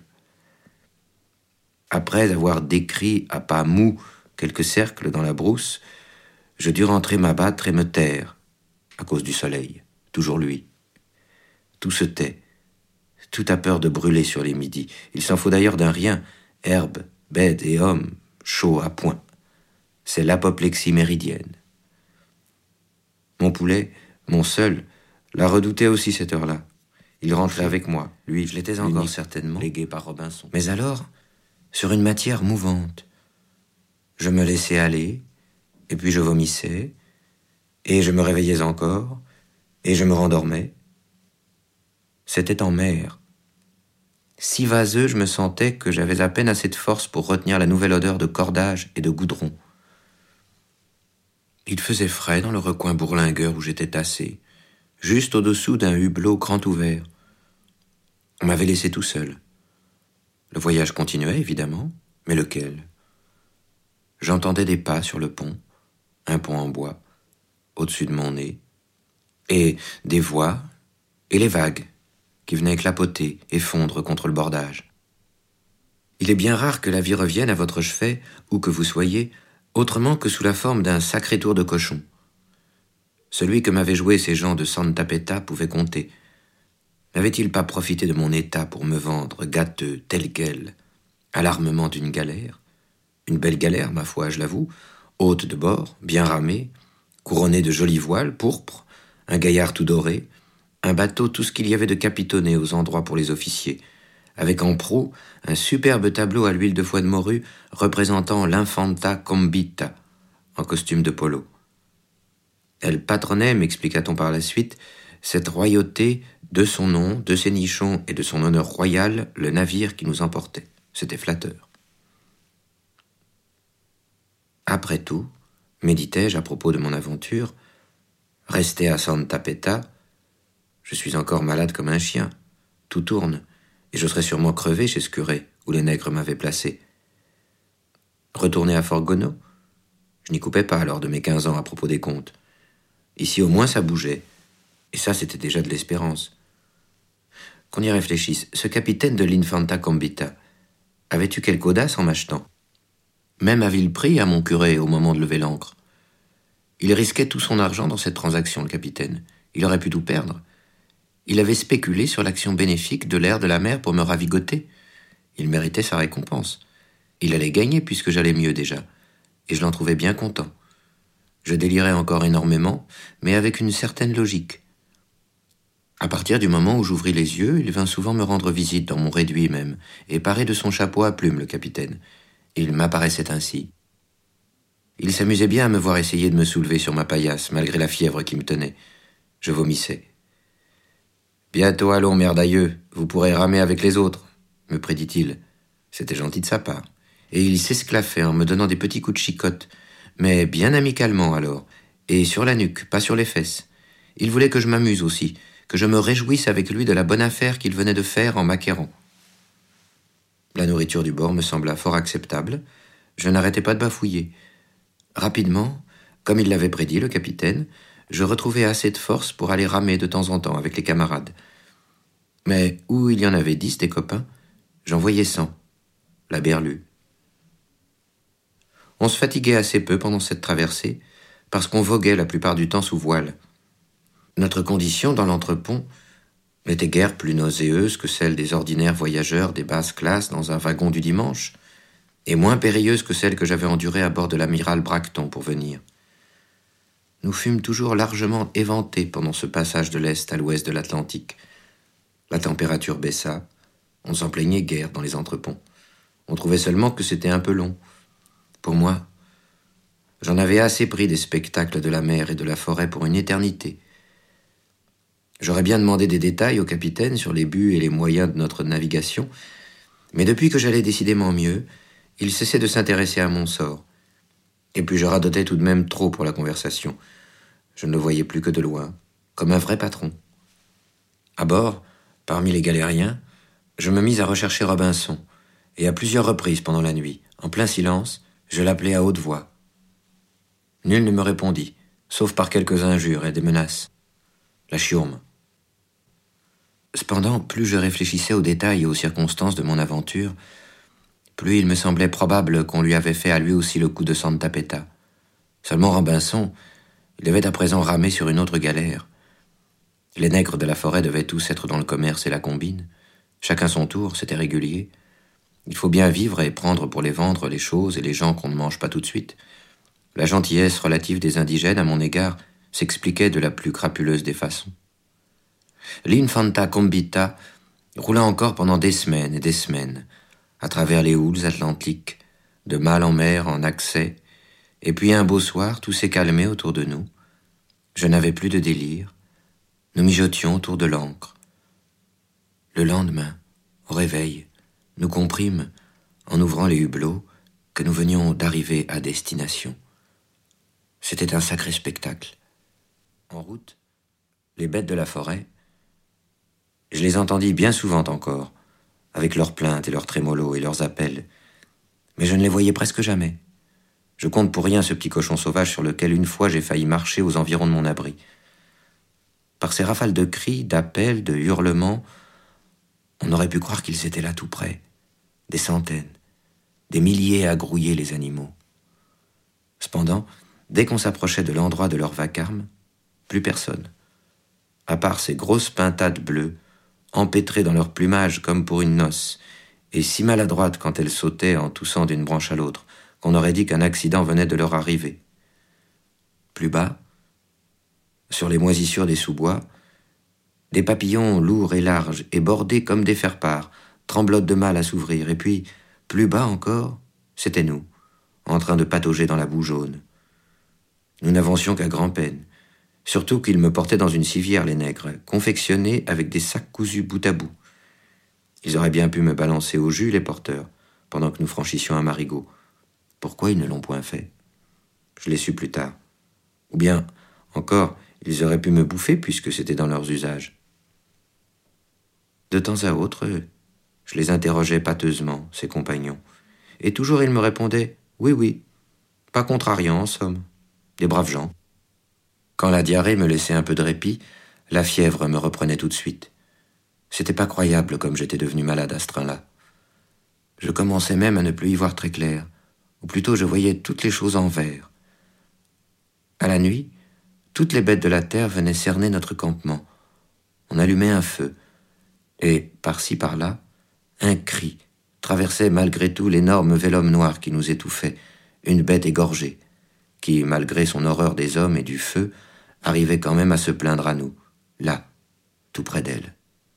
Après avoir décrit à pas mous quelques cercles dans la brousse, je dus rentrer m'abattre et me taire, à cause du soleil, toujours lui. Tout se tait, tout a peur de brûler sur les midis. Il s'en faut d'ailleurs d'un rien, herbe, bête et homme, chaud à point. C'est l'apoplexie méridienne. Mon poulet, mon seul, la redoutait aussi cette heure-là. Il rentrait avec moi, lui, je l'étais encore certainement, légué par Robinson. Mais alors, sur une matière mouvante, je me laissais aller, et puis je vomissais, et je me réveillais encore, et je me rendormais. C'était en mer. Si vaseux je me sentais que j'avais à peine assez de force pour retenir la nouvelle odeur de cordage et de goudron. Il faisait frais dans le recoin bourlingueur où j'étais tassé, juste au-dessous d'un hublot grand ouvert. On m'avait laissé tout seul. Le voyage continuait, évidemment, mais lequel? J'entendais des pas sur le pont, un pont en bois, au-dessus de mon nez, et des voix, et les vagues, qui venaient clapoter et fondre contre le bordage. Il est bien rare que la vie revienne à votre chevet, où que vous soyez, autrement que sous la forme d'un sacré tour de cochon. Celui que m'avaient joué ces gens de Santa Peta pouvait compter. N'avait-il pas profité de mon état pour me vendre, gâteux, tel quel, à l'armement d'une galère? Une belle galère, ma foi, je l'avoue, haute de bord, bien ramée, couronnée de jolies voiles pourpres, un gaillard tout doré, un bateau tout ce qu'il y avait de capitonné aux endroits pour les officiers, avec en proue un superbe tableau à l'huile de foie de morue représentant l'Infanta Combita, en costume de polo. Elle patronnait, m'expliqua-t-on par la suite, cette royauté de son nom, de ses nichons et de son honneur royal, le navire qui nous emportait. C'était flatteur. Après tout, méditai-je à propos de mon aventure, rester à Santa Peta, je suis encore malade comme un chien, tout tourne, et je serais sûrement crevé chez ce curé, où les nègres m'avaient placé. Retourner à Fort Gono? Je n'y coupais pas alors de mes 15 ans à propos des comptes. Ici au moins ça bougeait, et ça c'était déjà de l'espérance. Qu'on y réfléchisse, ce capitaine de l'Infanta Combita avait eu quelque audace en m'achetant. Même à vil prix à mon curé au moment de lever l'ancre. Il risquait tout son argent dans cette transaction, le capitaine. Il aurait pu tout perdre. Il avait spéculé sur l'action bénéfique de l'air de la mer pour me ravigoter. Il méritait sa récompense. Il allait gagner puisque j'allais mieux déjà, et je l'en trouvais bien content. Je délirais encore énormément, mais avec une certaine logique. À partir du moment où j'ouvris les yeux, il vint souvent me rendre visite dans mon réduit même, et paré de son chapeau à plumes, le capitaine. Il m'apparaissait ainsi. Il s'amusait bien à me voir essayer de me soulever sur ma paillasse, malgré la fièvre qui me tenait. Je vomissais. « Bientôt allons, merdailleux, vous pourrez ramer avec les autres », me prédit-il. C'était gentil de sa part. Et il s'esclaffait en me donnant des petits coups de chicotte, mais bien amicalement alors, et sur la nuque, pas sur les fesses. Il voulait que je m'amuse aussi, que je me réjouisse avec lui de la bonne affaire qu'il venait de faire en m'acquérant. La nourriture du bord me sembla fort acceptable. Je n'arrêtais pas de bafouiller. Rapidement, comme il l'avait prédit, le capitaine, je retrouvais assez de force pour aller ramer de temps en temps avec les camarades. Mais où il y en avait 10 des copains, j'en voyais 100, la berlue. On se fatiguait assez peu pendant cette traversée, parce qu'on voguait la plupart du temps sous voile. Notre condition dans l'entrepont n'était guère plus nauséeuse que celle des ordinaires voyageurs des basses classes dans un wagon du dimanche, et moins périlleuse que celle que j'avais endurée à bord de l'amiral Bracton pour venir. Nous fûmes toujours largement éventés pendant ce passage de l'Est à l'Ouest de l'Atlantique. La température baissa, on s'en plaignait guère dans les entreponts. On trouvait seulement que c'était un peu long. Pour moi, j'en avais assez pris des spectacles de la mer et de la forêt pour une éternité. J'aurais bien demandé des détails au capitaine sur les buts et les moyens de notre navigation, mais depuis que j'allais décidément mieux, il cessait de s'intéresser à mon sort. Et puis je radotais tout de même trop pour la conversation. Je ne le voyais plus que de loin, comme un vrai patron. À bord, parmi les galériens, je me mis à rechercher Robinson, et à plusieurs reprises pendant la nuit, en plein silence, je l'appelai à haute voix. Nul ne me répondit, sauf par quelques injures et des menaces. La chiourme. Cependant, plus je réfléchissais aux détails et aux circonstances de mon aventure, plus il me semblait probable qu'on lui avait fait à lui aussi le coup de Santa Peta. Seulement Robinson, il devait à présent ramer sur une autre galère. Les nègres de la forêt devaient tous être dans le commerce et la combine. Chacun son tour, c'était régulier. Il faut bien vivre et prendre pour les vendre les choses et les gens qu'on ne mange pas tout de suite. La gentillesse relative des indigènes à mon égard s'expliquait de la plus crapuleuse des façons. L'Infanta Combita roula encore pendant des semaines et des semaines, à travers les houles atlantiques, de mal en mer en accès, et puis un beau soir, tout s'est calmé autour de nous. Je n'avais plus de délire. Nous mijotions autour de l'ancre. Le lendemain, au réveil, nous comprîmes, en ouvrant les hublots, que nous venions d'arriver à destination. C'était un sacré spectacle. En route, les bêtes de la forêt, je les entendis bien souvent encore, avec leurs plaintes et leurs trémolos et leurs appels, mais je ne les voyais presque jamais. Je compte pour rien ce petit cochon sauvage sur lequel une fois j'ai failli marcher aux environs de mon abri. Par ces rafales de cris, d'appels, de hurlements, on aurait pu croire qu'ils étaient là tout près, des centaines, des milliers à grouiller les animaux. Cependant, dès qu'on s'approchait de l'endroit de leur vacarme, plus personne. À part ces grosses pintades bleues, empêtrées dans leur plumage comme pour une noce, et si maladroites quand elles sautaient en toussant d'une branche à l'autre, qu'on aurait dit qu'un accident venait de leur arriver. Plus bas, sur les moisissures des sous-bois, des papillons lourds et larges et bordés comme des faire-part tremblotent de mal à s'ouvrir, et puis, plus bas encore, c'était nous, en train de patauger dans la boue jaune. Nous n'avancions qu'à grand-peine, surtout qu'ils me portaient dans une civière, les nègres, confectionnée avec des sacs cousus bout à bout. Ils auraient bien pu me balancer au jus, les porteurs, pendant que nous franchissions un marigot. Pourquoi ils ne l'ont point fait? Je l'ai su plus tard. Ou bien, encore, ils auraient pu me bouffer puisque c'était dans leurs usages. De temps à autre, je les interrogeais pâteusement, ces compagnons, et toujours ils me répondaient « Oui, oui, pas contrariants en somme, des braves gens ». Quand la diarrhée me laissait un peu de répit, la fièvre me reprenait tout de suite. C'était pas croyable comme j'étais devenu malade à ce train-là. Je commençais même à ne plus y voir très clair, ou plutôt je voyais toutes les choses en vert. À la nuit, toutes les bêtes de la terre venaient cerner notre campement. On allumait un feu, et, par-ci par-là, un cri traversait malgré tout l'énorme vélum noir qui nous étouffait, une bête égorgée, qui, malgré son horreur des hommes et du feu, arrivait quand même à se plaindre à nous, là, tout près d'elle.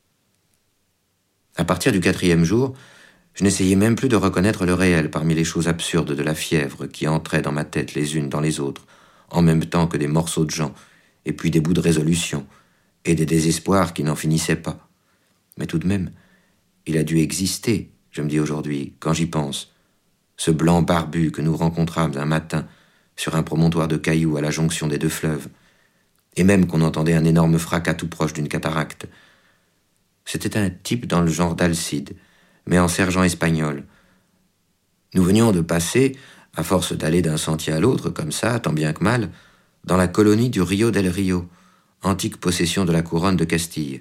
À partir du 4e jour, je n'essayais même plus de reconnaître le réel parmi les choses absurdes de la fièvre qui entraient dans ma tête les unes dans les autres, en même temps que des morceaux de gens, et puis des bouts de résolution, et des désespoirs qui n'en finissaient pas. Mais tout de même, il a dû exister, je me dis aujourd'hui, quand j'y pense, ce blanc barbu que nous rencontrâmes un matin, sur un promontoire de cailloux à la jonction des deux fleuves, et même qu'on entendait un énorme fracas tout proche d'une cataracte. C'était un type dans le genre d'Alcide, mais en sergent espagnol. Nous venions de passer, à force d'aller d'un sentier à l'autre, comme ça, tant bien que mal, dans la colonie du Rio del Rio, antique possession de la couronne de Castille.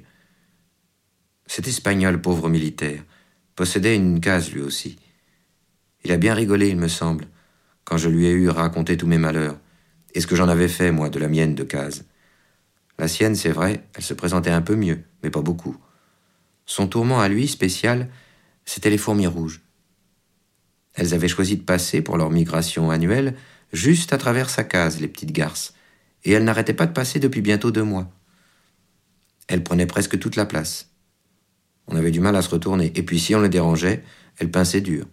Cet Espagnol, pauvre militaire, possédait une case lui aussi. Il a bien rigolé, il me semble, quand je lui ai eu raconté tous mes malheurs, et ce que j'en avais fait, moi, de la mienne de case. La sienne, c'est vrai, elle se présentait un peu mieux, mais pas beaucoup. Son tourment à lui, spécial, c'était les fourmis rouges. Elles avaient choisi de passer, pour leur migration annuelle, juste à travers sa case, les petites garces, et elles n'arrêtaient pas de passer depuis bientôt 2 mois. Elles prenaient presque toute la place. On avait du mal à se retourner, et puis si on les dérangeait, elles pinçaient dur.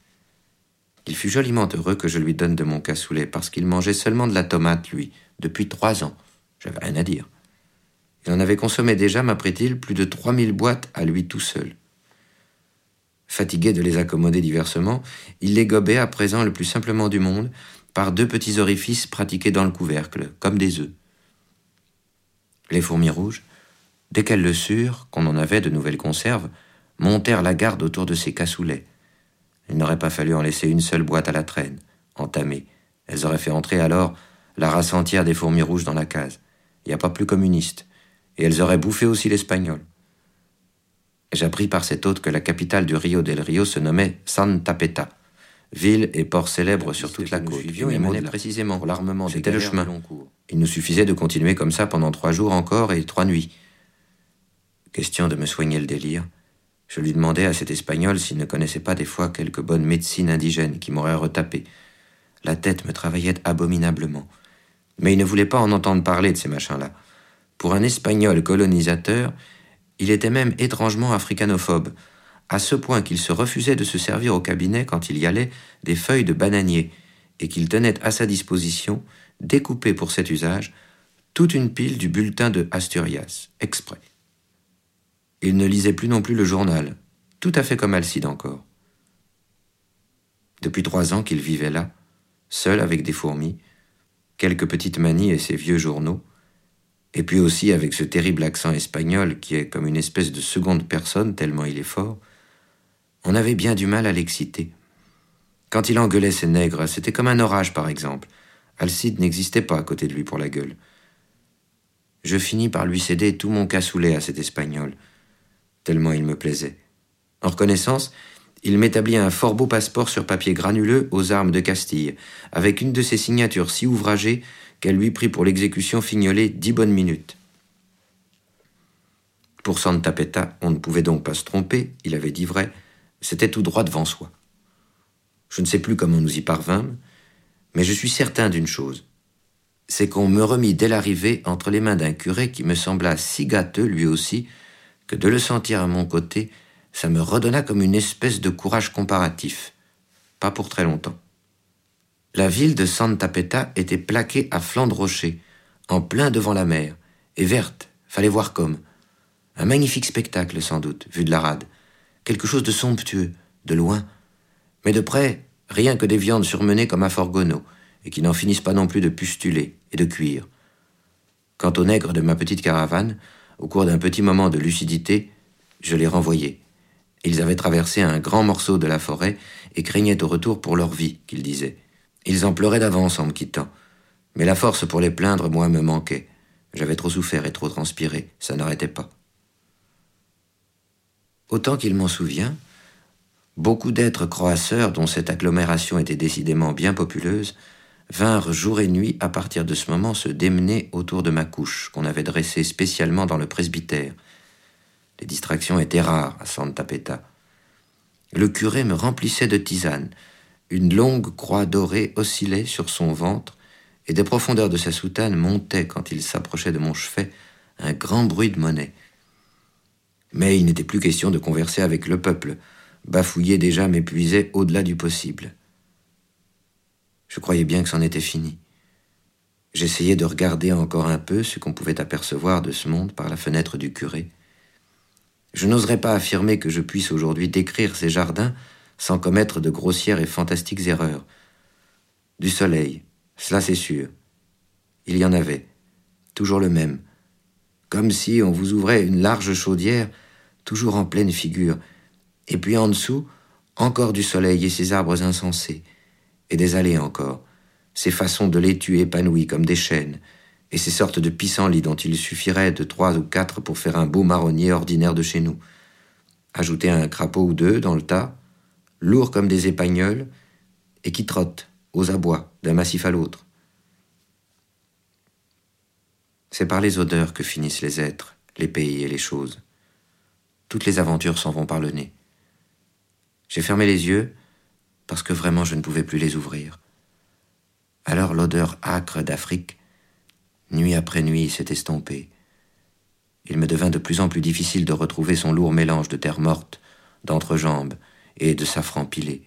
Il fut joliment heureux que je lui donne de mon cassoulet, parce qu'il mangeait seulement de la tomate, lui, depuis 3 ans. J'avais rien à dire. Il en avait consommé déjà, m'apprit-il, plus de 3000 boîtes à lui tout seul. Fatigué de les accommoder diversement, il les gobait à présent le plus simplement du monde, par 2 petits orifices pratiqués dans le couvercle, comme des œufs. Les fourmis rouges, dès qu'elles le surent, qu'on en avait de nouvelles conserves, montèrent la garde autour de ses cassoulets. Il n'aurait pas fallu en laisser une seule boîte à la traîne, entamée. Elles auraient fait entrer alors la race entière des fourmis rouges dans la case. Il n'y a pas plus communiste. Et elles auraient bouffé aussi l'espagnol. J'appris par cet hôte que la capitale du Rio del Rio se nommait Santa Peta, ville et port célèbre sur toute la côte. Il menait précisément pour l'armement. C'était le chemin. Il nous suffisait de continuer comme ça pendant 3 jours encore et 3 nuits. Question de me soigner le délire, je lui demandais à cet Espagnol s'il ne connaissait pas des fois quelque bonne médecine indigène qui m'aurait retapé. La tête me travaillait abominablement. Mais il ne voulait pas en entendre parler de ces machins-là. Pour un Espagnol colonisateur, il était même étrangement africanophobe, à ce point qu'il se refusait de se servir au cabinet quand il y allait des feuilles de bananier, et qu'il tenait à sa disposition, découpée pour cet usage, toute une pile du bulletin de Asturias, exprès. Il ne lisait plus non plus le journal, tout à fait comme Alcide encore. Depuis 3 ans qu'il vivait là, seul avec des fourmis, quelques petites manies et ses vieux journaux, et puis aussi avec ce terrible accent espagnol qui est comme une espèce de seconde personne tellement il est fort, on avait bien du mal à l'exciter. Quand il engueulait ses nègres, c'était comme un orage par exemple. Alcide n'existait pas à côté de lui pour la gueule. Je finis par lui céder tout mon cassoulet à cet Espagnol, tellement il me plaisait. En reconnaissance, il m'établit un fort beau passeport sur papier granuleux aux armes de Castille, avec une de ses signatures si ouvragées qu'elle lui prit pour l'exécution fignolée 10 bonnes minutes. Pour Santa Peta, on ne pouvait donc pas se tromper, il avait dit vrai, c'était tout droit devant soi. Je ne sais plus comment nous y parvînmes, mais je suis certain d'une chose, c'est qu'on me remit dès l'arrivée entre les mains d'un curé qui me sembla si gâteux lui aussi, que de le sentir à mon côté, ça me redonna comme une espèce de courage comparatif. Pas pour très longtemps. La ville de Santa Peta était plaquée à flanc de rocher, en plein devant la mer, et verte, fallait voir comme. Un magnifique spectacle, sans doute, vu de la rade. Quelque chose de somptueux, de loin. Mais de près, rien que des viandes surmenées comme à Forgono, et qui n'en finissent pas non plus de pustuler et de cuire. Quant aux nègres de ma petite caravane, au cours d'un petit moment de lucidité, je les renvoyais. Ils avaient traversé un grand morceau de la forêt et craignaient au retour pour leur vie, qu'ils disaient. Ils en pleuraient d'avance en me quittant. Mais la force pour les plaindre, moi, me manquait. J'avais trop souffert et trop transpiré, ça n'arrêtait pas. Autant qu'il m'en souvient, beaucoup d'êtres croasseurs, dont cette agglomération était décidément bien populeuse, vinrent jour et nuit à partir de ce moment se démener autour de ma couche, qu'on avait dressée spécialement dans le presbytère. Les distractions étaient rares à Santa Peta. Le curé me remplissait de tisane. Une longue croix dorée oscillait sur son ventre, et des profondeurs de sa soutane montait, quand il s'approchait de mon chevet, un grand bruit de monnaie. Mais il n'était plus question de converser avec le peuple. Bafouiller déjà m'épuisait au-delà du possible. Je croyais bien que c'en était fini. J'essayais de regarder encore un peu ce qu'on pouvait apercevoir de ce monde par la fenêtre du curé. Je n'oserais pas affirmer que je puisse aujourd'hui décrire ces jardins sans commettre de grossières et fantastiques erreurs. Du soleil, Cela c'est sûr. Il y en avait, toujours le même, comme si on vous ouvrait une large chaudière, toujours en pleine figure, et puis en dessous, encore du soleil et ses arbres insensés, et des allées encore, ces façons de laitues épanouies comme des chênes, et ces sortes de pissenlits dont il suffirait de 3 ou 4 pour faire un beau marronnier ordinaire de chez nous. Ajouter un crapaud ou 2 dans le tas, lourds comme des épagnols, et qui trottent aux abois d'un massif à l'autre. C'est par les odeurs que finissent les êtres, les pays et les choses. Toutes les aventures s'en vont par le nez. J'ai fermé les yeux parce que vraiment je ne pouvais plus les ouvrir. Alors l'odeur âcre d'Afrique, nuit après nuit, s'est estompée. Il me devint de plus en plus difficile de retrouver son lourd mélange de terre morte, d'entrejambes et de safran pilé.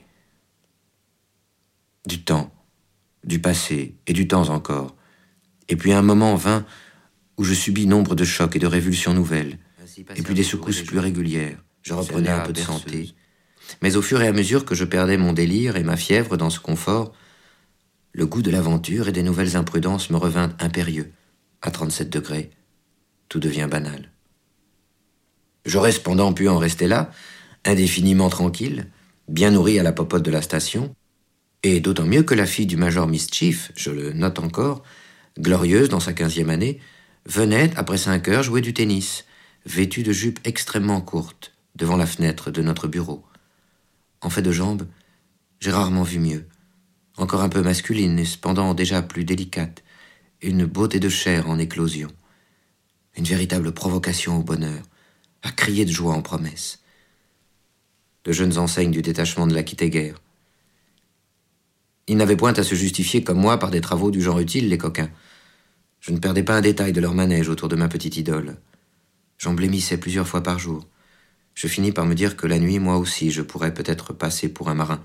Du temps, du passé et du temps encore. Et puis un moment vint où je subis nombre de chocs et de révulsions nouvelles, et puis des secousses plus régulières. Je reprenais un peu de santé. Mais au fur et à mesure que je perdais mon délire et ma fièvre dans ce confort, le goût de l'aventure et des nouvelles imprudences me revint impérieux. À 37 degrés, tout devient banal. J'aurais cependant pu en rester là, indéfiniment tranquille, bien nourri à la popote de la station, et d'autant mieux que la fille du major Mischief, je le note encore, glorieuse dans sa 15e année, venait, après 5 heures, jouer du tennis, vêtue de jupes extrêmement courtes, devant la fenêtre de notre bureau. En fait de jambes, j'ai rarement vu mieux. Encore un peu masculine et cependant déjà plus délicate, une beauté de chair en éclosion. Une véritable provocation au bonheur, à crier de joie en promesse. De jeunes enseignes du détachement de la Quitté-Guerre. Ils n'avaient point à se justifier comme moi par des travaux du genre utile, les coquins. Je ne perdais pas un détail de leur manège autour de ma petite idole. J'en blêmissais plusieurs fois par jour. Je finis par me dire que la nuit, moi aussi, je pourrais peut-être passer pour un marin.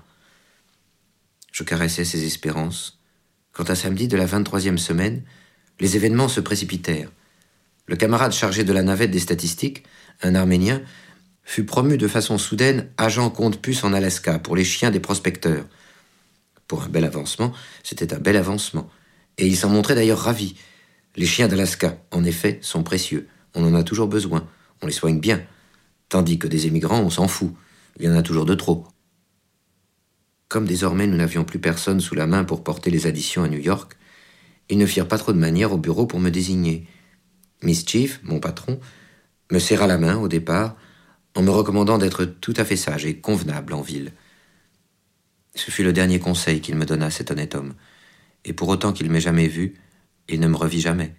Je caressais ses espérances. Quant à samedi de la 23e semaine, les événements se précipitèrent. Le camarade chargé de la navette des statistiques, un Arménien, fut promu de façon soudaine agent compte-puce en Alaska pour les chiens des prospecteurs. Pour un bel avancement, c'était un bel avancement. Et il s'en montrait d'ailleurs ravi. Les chiens d'Alaska, en effet, sont précieux. On en a toujours besoin. On les soigne bien. Tandis que des émigrants, on s'en fout. Il y en a toujours de trop. Comme désormais nous n'avions plus personne sous la main pour porter les additions à New York, ils ne firent pas trop de manière au bureau pour me désigner. Mischief, mon patron, me serra la main au départ en me recommandant d'être tout à fait sage et convenable en ville. Ce fut le dernier conseil qu'il me donna, cet honnête homme, et pour autant qu'il m'ait jamais vu, il ne me revit jamais.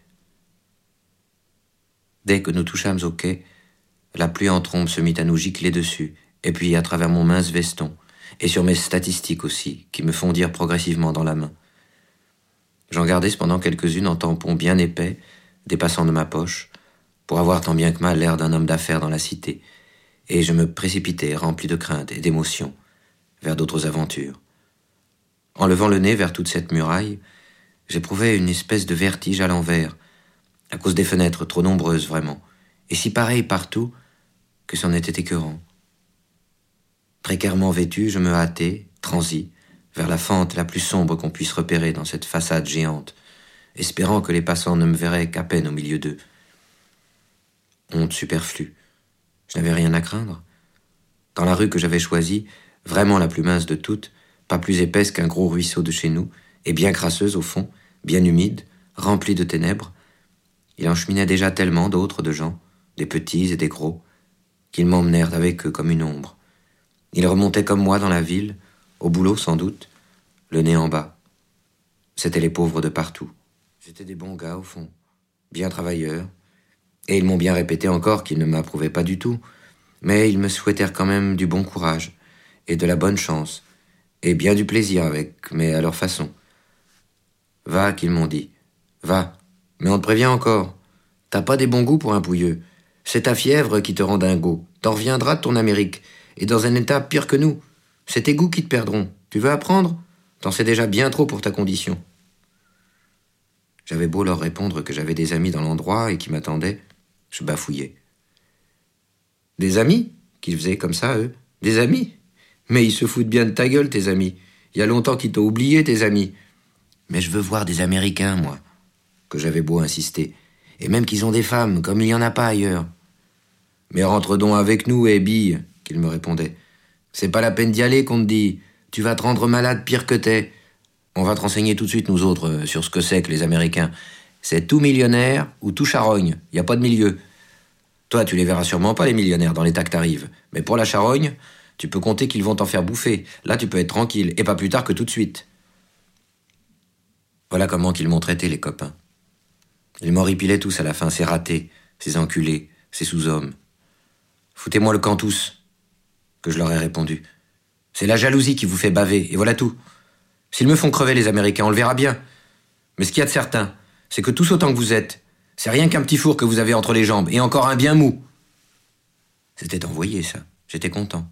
Dès que nous touchâmes au quai, la pluie en trombe se mit à nous gicler dessus, et puis à travers mon mince veston, et sur mes statistiques aussi, qui me fondirent progressivement dans la main. J'en gardai cependant quelques-unes en tampons bien épais, dépassant de ma poche, pour avoir tant bien que mal l'air d'un homme d'affaires dans la cité, et je me précipitai, rempli de crainte et d'émotion, vers d'autres aventures. En levant le nez vers toute cette muraille, j'éprouvais une espèce de vertige à l'envers, à cause des fenêtres trop nombreuses vraiment, et si pareilles partout que c'en était écœurant. Précairement vêtu, je me hâtai, transis, vers la fente la plus sombre qu'on puisse repérer dans cette façade géante, espérant que les passants ne me verraient qu'à peine au milieu d'eux. Honte superflue. Je n'avais rien à craindre. Dans la rue que j'avais choisie, vraiment la plus mince de toutes, pas plus épaisse qu'un gros ruisseau de chez nous, et bien crasseuse au fond, bien humide, remplie de ténèbres, il en cheminait déjà tellement d'autres de gens, des petits et des gros, qu'ils m'emmenèrent avec eux comme une ombre. Ils remontaient comme moi dans la ville, au boulot sans doute, le nez en bas. C'étaient les pauvres de partout. J'étais des bons gars au fond, bien travailleurs, et ils m'ont bien répété encore qu'ils ne m'approuvaient pas du tout, mais ils me souhaitèrent quand même du bon courage, et de la bonne chance, et bien du plaisir avec, mais à leur façon. Va, qu'ils m'ont dit, va, mais on te prévient encore, t'as pas des bons goûts pour un pouilleux, c'est ta fièvre qui te rend dingo, t'en reviendras de ton Amérique, et dans un état pire que nous, c'est tes goûts qui te perdront, tu veux apprendre? T'en sais déjà bien trop pour ta condition. J'avais beau leur répondre que j'avais des amis dans l'endroit et qui m'attendaient, je bafouillais. Des amis? Qu'ils faisaient comme ça, eux? Des amis? Mais ils se foutent bien de ta gueule, tes amis. Il y a longtemps qu'ils t'ont oublié, tes amis. Mais je veux voir des Américains, moi. Que j'avais beau insister. Et même qu'ils ont des femmes, comme il n'y en a pas ailleurs. Mais rentre donc avec nous, bille, qu'il me répondait. C'est pas la peine d'y aller qu'on te dit. Tu vas te rendre malade pire que t'es. On va te renseigner tout de suite, nous autres, sur ce que c'est que les Américains. C'est tout millionnaire ou tout charogne. Y a pas de milieu. Toi, tu les verras sûrement pas, les millionnaires, dans l'état que t'arrives. Mais pour la charogne, tu peux compter qu'ils vont t'en faire bouffer. Là, tu peux être tranquille, et pas plus tard que tout de suite. Voilà comment qu'ils m'ont traité, les copains. Ils m'horripilaient tous à la fin, ces ratés, ces enculés, ces sous-hommes. Foutez-moi le camp tous, que je leur ai répondu. C'est la jalousie qui vous fait baver, et voilà tout. S'ils me font crever, les Américains, on le verra bien. Mais ce qu'il y a de certain, c'est que tous autant que vous êtes, c'est rien qu'un petit four que vous avez entre les jambes, et encore un bien mou. C'était envoyé, ça. J'étais content.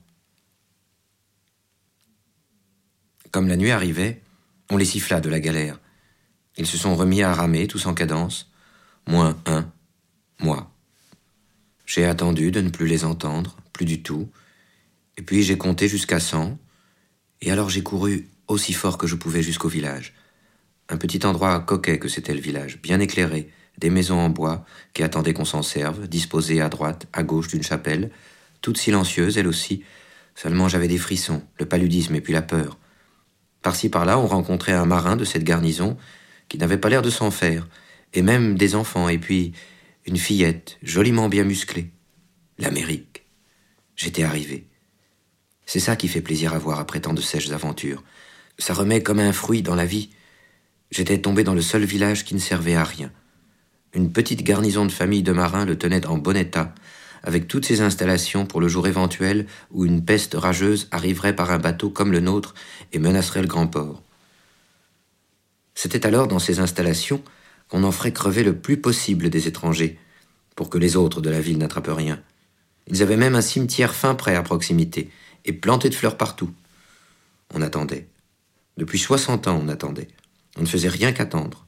Comme la nuit arrivait, on les siffla de la galère. Ils se sont remis à ramer, tous en cadence. Moins un, moi. J'ai attendu de ne plus les entendre, plus du tout. Et puis j'ai compté jusqu'à 100. Et alors j'ai couru aussi fort que je pouvais jusqu'au village. Un petit endroit coquet que c'était le village, bien éclairé, des maisons en bois qui attendaient qu'on s'en serve, disposées à droite, à gauche d'une chapelle, toutes silencieuses, elles aussi. Seulement j'avais des frissons, le paludisme et puis la peur. Par-ci par-là, on rencontrait un marin de cette garnison qui n'avait pas l'air de s'en faire, et même des enfants, et puis une fillette, joliment bien musclée. L'Amérique. J'étais arrivé. C'est ça qui fait plaisir à voir après tant de sèches aventures. Ça remet comme un fruit dans la vie. J'étais tombé dans le seul village qui ne servait à rien. Une petite garnison de famille de marins le tenait en bon état, avec toutes ses installations pour le jour éventuel où une peste rageuse arriverait par un bateau comme le nôtre et menacerait le grand port. C'était alors dans ces installations qu'on en ferait crever le plus possible des étrangers, pour que les autres de la ville n'attrapent rien. Ils avaient même un cimetière fin prêt à proximité, et planté de fleurs partout. On attendait. Depuis 60 ans, on attendait. On ne faisait rien qu'attendre.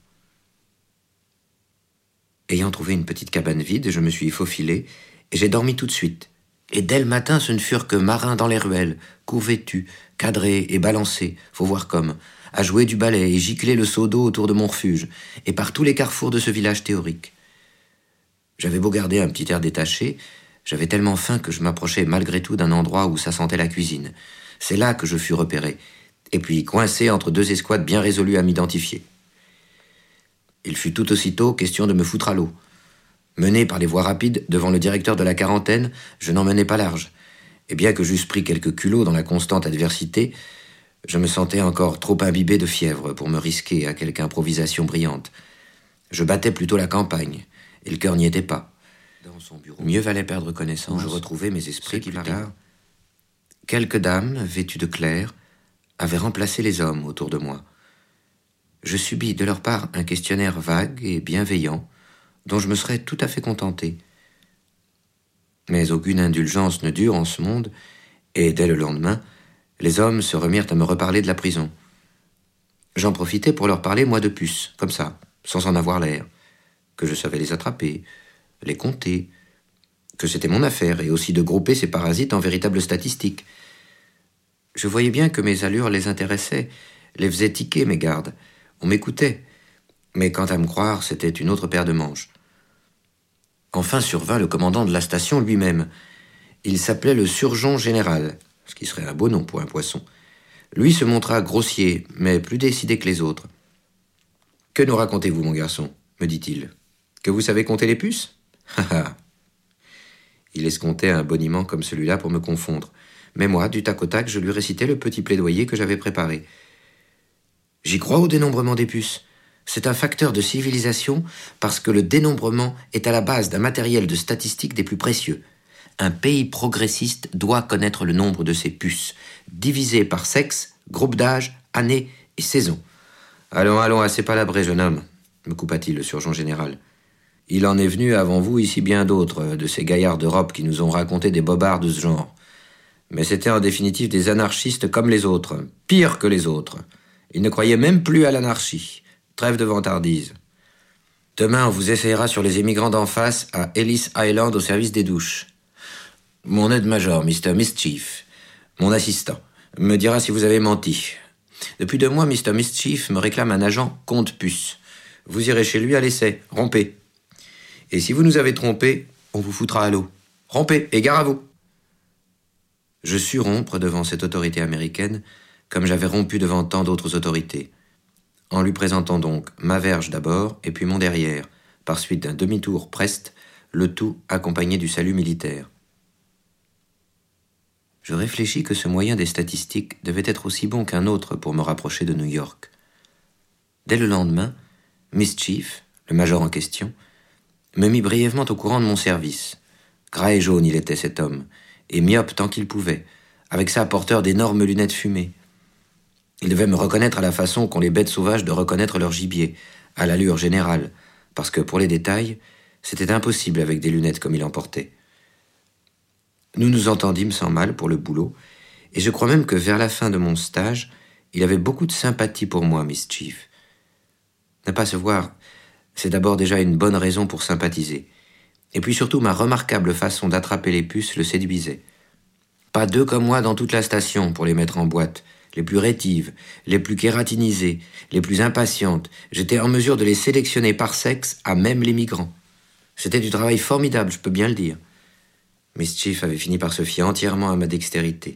Ayant trouvé une petite cabane vide, je me suis faufilé, et j'ai dormi tout de suite. Et dès le matin, ce ne furent que marins dans les ruelles, court-vêtus, cadrés et balancés, faut voir comme, à jouer du balai et gicler le seau d'eau autour de mon refuge, et par tous les carrefours de ce village théorique. J'avais beau garder un petit air détaché, j'avais tellement faim que je m'approchais malgré tout d'un endroit où ça sentait la cuisine. C'est là que je fus repéré, et puis coincé entre deux escouades bien résolues à m'identifier. Il fut tout aussitôt question de me foutre à l'eau. Mené par les voies rapides devant le directeur de la quarantaine, je n'en menais pas large. Et bien que j'eusse pris quelques culots dans la constante adversité, je me sentais encore trop imbibé de fièvre pour me risquer à quelque improvisation brillante. Je battais plutôt la campagne, et le cœur n'y était pas. Dans son bureau, mieux valait perdre connaissance, où je retrouvais mes esprits plus tard. Quelques dames, vêtues de clair, avaient remplacé les hommes autour de moi. Je subis de leur part un questionnaire vague et bienveillant, dont je me serais tout à fait contenté. Mais aucune indulgence ne dure en ce monde, et dès le lendemain, les hommes se remirent à me reparler de la prison. J'en profitais pour leur parler, moi, de puces, comme ça, sans en avoir l'air, que je savais les attraper, les compter, que c'était mon affaire, et aussi de grouper ces parasites en véritables statistiques. Je voyais bien que mes allures les intéressaient, les faisaient tiquer mes gardes. On m'écoutait, mais quant à me croire, c'était une autre paire de manches. Enfin survint le commandant de la station lui-même. Il s'appelait le surgeon général, ce qui serait un beau nom pour un poisson. Lui se montra grossier, mais plus décidé que les autres. « Que nous racontez-vous, mon garçon ?» me dit-il. « Que vous savez compter les puces ?» Il escomptait un boniment comme celui-là pour me confondre. Mais moi, du tac au tac, je lui récitais le petit plaidoyer que j'avais préparé. « J'y crois au dénombrement des puces. C'est un facteur de civilisation parce que le dénombrement est à la base d'un matériel de statistique des plus précieux. Un pays progressiste doit connaître le nombre de ses puces, divisé par sexe, groupe d'âge, année et saison. »« Allons, assez palabré, jeune homme, » me coupa-t-il le surgeon général. « Il en est venu avant vous ici bien d'autres, de ces gaillards d'Europe qui nous ont raconté des bobards de ce genre. Mais c'était en définitive des anarchistes comme les autres, pires que les autres. Ils ne croyaient même plus à l'anarchie. Trêve de vantardise. Demain, on vous essayera sur les émigrants d'en face à Ellis Island au service des douches. Mon aide-major, Mr. Mischief, mon assistant, me dira si vous avez menti. Depuis 2 mois, Mr. Mischief me réclame un agent compte puce. Vous irez chez lui à l'essai, rompez. Et si vous nous avez trompés, on vous foutra à l'eau. Rompez, et gare à vous. Je sus rompre devant cette autorité américaine, comme j'avais rompu devant tant d'autres autorités, en lui présentant donc ma verge d'abord, et puis mon derrière, par suite d'un demi-tour preste, le tout accompagné du salut militaire. Je réfléchis que ce moyen des statistiques devait être aussi bon qu'un autre pour me rapprocher de New York. Dès le lendemain, Mischief, le major en question, me mit brièvement au courant de mon service. Gras et jaune il était cet homme, et myope tant qu'il pouvait, avec ça porteur d'énormes lunettes fumées. Il devait me reconnaître à la façon qu'ont les bêtes sauvages de reconnaître leur gibier, à l'allure générale, parce que pour les détails, c'était impossible avec des lunettes comme il en portait. Nous nous entendîmes sans mal pour le boulot, et je crois même que vers la fin de mon stage, il avait beaucoup de sympathie pour moi, Mischief. Ne pas se voir, c'est d'abord déjà une bonne raison pour sympathiser. Et puis surtout, ma remarquable façon d'attraper les puces le séduisait. Pas 2 comme moi dans toute la station pour les mettre en boîte, les plus rétives, les plus kératinisées, les plus impatientes. J'étais en mesure de les sélectionner par sexe à même les migrants. C'était du travail formidable, je peux bien le dire. Mischief avait fini par se fier entièrement à ma dextérité.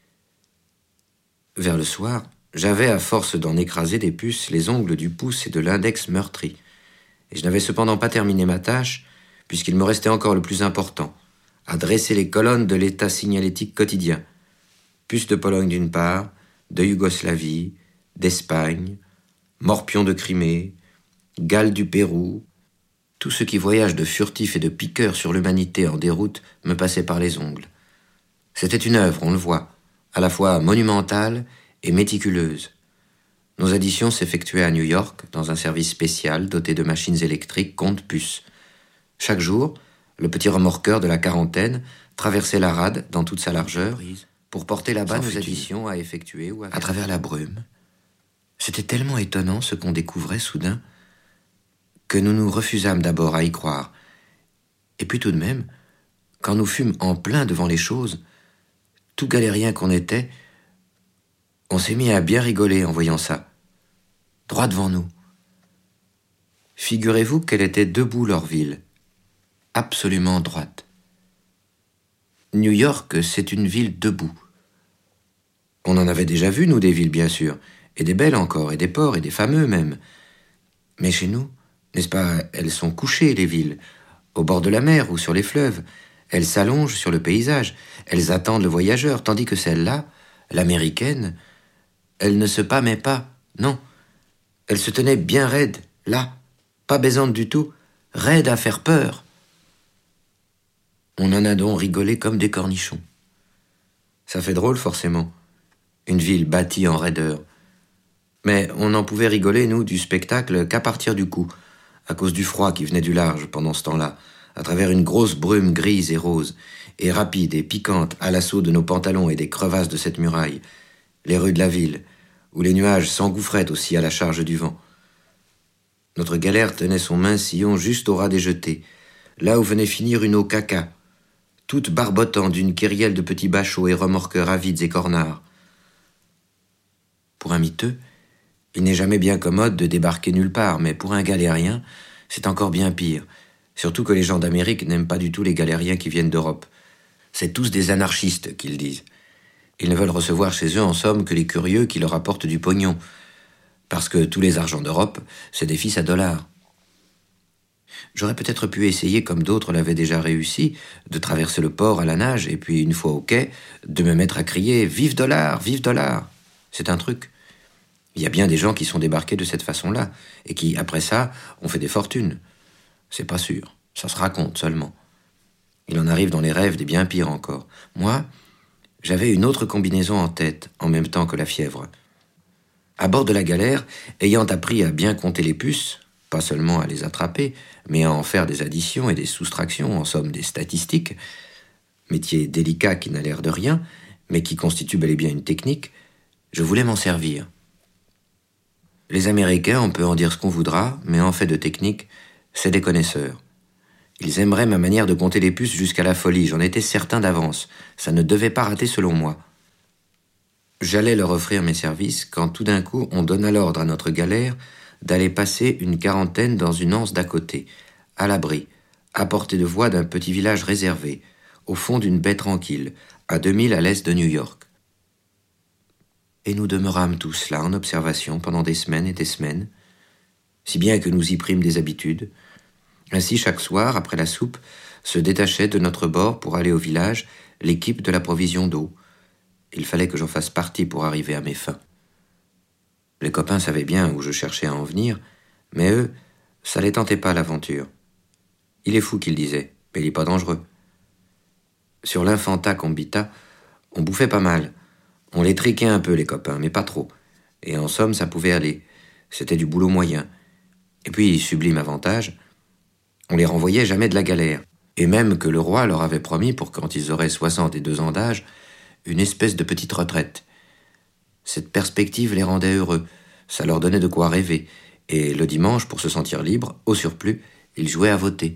Vers le soir, j'avais, à force d'en écraser des puces, les ongles du pouce et de l'index meurtris. Et je n'avais cependant pas terminé ma tâche, puisqu'il me restait encore le plus important, à dresser les colonnes de l'état signalétique quotidien. Puces de Pologne d'une part, de Yougoslavie, d'Espagne, morpions de Crimée, Galles du Pérou. Tout ce qui voyage de furtif et de piqueur sur l'humanité en déroute me passait par les ongles. C'était une œuvre, on le voit, à la fois monumentale et méticuleuse. Nos additions s'effectuaient à New York, dans un service spécial doté de machines électriques compte-puces. Chaque jour, le petit remorqueur de la quarantaine traversait la rade dans toute sa largeur pour porter là-bas nos additions à effectuer ou à travers la brume. C'était tellement étonnant ce qu'on découvrait soudain que nous nous refusâmes d'abord à y croire. Et puis tout de même, quand nous fûmes en plein devant les choses, tout galérien qu'on était, on s'est mis à bien rigoler en voyant ça, droit devant nous. Figurez-vous qu'elle était debout leur ville, absolument droite. New York, c'est une ville debout. On en avait déjà vu, nous, des villes, bien sûr, et des belles encore, et des ports, et des fameux même. Mais chez nous, n'est-ce pas, elles sont couchées, les villes, au bord de la mer ou sur les fleuves. Elles s'allongent sur le paysage, elles attendent le voyageur, tandis que celle-là, l'américaine, elle ne se pâmait pas, non. Elle se tenait bien raide, là, pas baisante du tout, raide à faire peur. On en a donc rigolé comme des cornichons. Ça fait drôle, forcément, une ville bâtie en raideur. Mais on n'en pouvait rigoler, nous, du spectacle qu'à partir du coup, à cause du froid qui venait du large pendant ce temps-là, à travers une grosse brume grise et rose, et rapide et piquante à l'assaut de nos pantalons et des crevasses de cette muraille, les rues de la ville, où les nuages s'engouffraient aussi à la charge du vent. Notre galère tenait son mince sillon juste au ras des jetées, là où venait finir une eau caca, toute barbotant d'une kyrielle de petits bachots et remorqueurs avides et cornards. Pour un miteux, il n'est jamais bien commode de débarquer nulle part, mais pour un galérien, c'est encore bien pire. Surtout que les gens d'Amérique n'aiment pas du tout les galériens qui viennent d'Europe. C'est tous des anarchistes, qu'ils disent. Ils ne veulent recevoir chez eux, en somme, que les curieux qui leur apportent du pognon. Parce que tous les argents d'Europe, c'est des fils à dollars. J'aurais peut-être pu essayer, comme d'autres l'avaient déjà réussi, de traverser le port à la nage, et puis, une fois au quai, de me mettre à crier « Vive dollar, vive dollar !» C'est un truc. Il y a bien des gens qui sont débarqués de cette façon-là, et qui, après ça, ont fait des fortunes. C'est pas sûr, ça se raconte seulement. Il en arrive dans les rêves des bien pires encore. Moi, j'avais une autre combinaison en tête, en même temps que la fièvre. À bord de la galère, ayant appris à bien compter les puces, pas seulement à les attraper, mais à en faire des additions et des soustractions, en somme des statistiques, métier délicat qui n'a l'air de rien, mais qui constitue bel et bien une technique, je voulais m'en servir. Les Américains, on peut en dire ce qu'on voudra, mais en fait de technique, c'est des connaisseurs. Ils aimeraient ma manière de compter les puces jusqu'à la folie, j'en étais certain d'avance. Ça ne devait pas rater selon moi. J'allais leur offrir mes services quand tout d'un coup on donna l'ordre à notre galère d'aller passer une quarantaine dans une anse d'à côté, à l'abri, à portée de voix d'un petit village réservé, au fond d'une baie tranquille, à 2000 à l'est de New York. Et nous demeurâmes tous là en observation pendant des semaines et des semaines, si bien que nous y prîmes des habitudes. Ainsi, chaque soir, après la soupe, se détachait de notre bord pour aller au village l'équipe de la provision d'eau. Il fallait que j'en fasse partie pour arriver à mes fins. Les copains savaient bien où je cherchais à en venir, mais eux, ça les tentait pas l'aventure. Il est fou, qu'ils disaient, mais il est pas dangereux. Sur l'Infanta Combita, on bouffait pas mal. On les triquait un peu, les copains, mais pas trop. Et en somme, ça pouvait aller. C'était du boulot moyen. Et puis, sublime avantage, on les renvoyait jamais de la galère. Et même que le roi leur avait promis, pour quand ils auraient 62 ans d'âge, une espèce de petite retraite. Cette perspective les rendait heureux, ça leur donnait de quoi rêver, et le dimanche, pour se sentir libre, au surplus, ils jouaient à voter.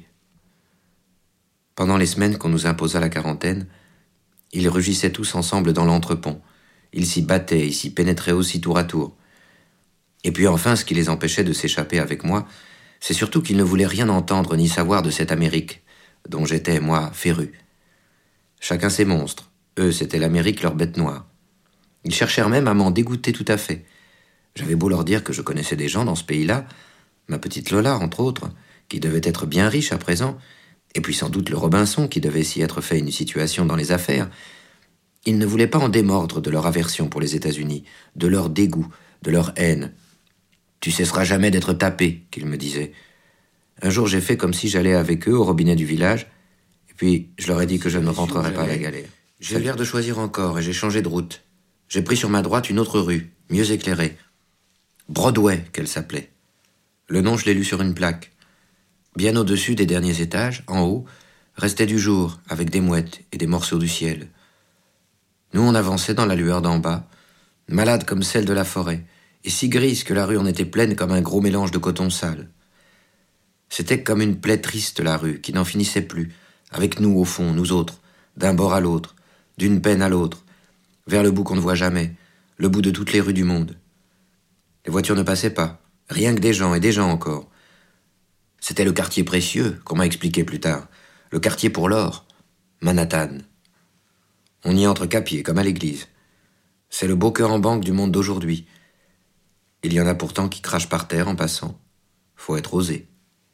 Pendant les semaines qu'on nous imposa la quarantaine, ils rugissaient tous ensemble dans l'entrepont. Ils s'y battaient, ils s'y pénétraient aussi tour à tour. Et puis enfin, ce qui les empêchait de s'échapper avec moi, c'est surtout qu'ils ne voulaient rien entendre ni savoir de cette Amérique, dont j'étais, moi, féru. Chacun ses monstres. Eux, c'était l'Amérique, leur bête noire. Ils cherchèrent même à m'en dégoûter tout à fait. J'avais beau leur dire que je connaissais des gens dans ce pays-là, ma petite Lola, entre autres, qui devait être bien riche à présent, et puis sans doute le Robinson, qui devait s'y être fait une situation dans les affaires. Ils ne voulaient pas en démordre de leur aversion pour les États-Unis, de leur dégoût, de leur haine. « Tu cesseras jamais d'être tapé », qu'ils me disaient. Un jour, j'ai fait comme si j'allais avec eux au robinet du village, et puis je leur ai dit que je ne rentrerais pas à la galère. J'ai eu l'air de choisir encore, et j'ai changé de route. J'ai pris sur ma droite une autre rue, mieux éclairée. Broadway, qu'elle s'appelait. Le nom, je l'ai lu sur une plaque. Bien au-dessus des derniers étages, en haut, restait du jour, avec des mouettes et des morceaux du ciel. Nous, on avançait dans la lueur d'en bas, malade comme celle de la forêt, et si grise que la rue en était pleine comme un gros mélange de coton sale. C'était comme une plaie triste, la rue, qui n'en finissait plus, avec nous au fond, nous autres, d'un bord à l'autre, d'une peine à l'autre, vers le bout qu'on ne voit jamais, le bout de toutes les rues du monde. Les voitures ne passaient pas, rien que des gens et des gens encore. C'était le quartier précieux, qu'on m'a expliqué plus tard, le quartier pour l'or, Manhattan. On y entre qu'à pied, comme à l'église. C'est le beau cœur en banque du monde d'aujourd'hui. Il y en a pourtant qui crachent par terre en passant. Faut être osé.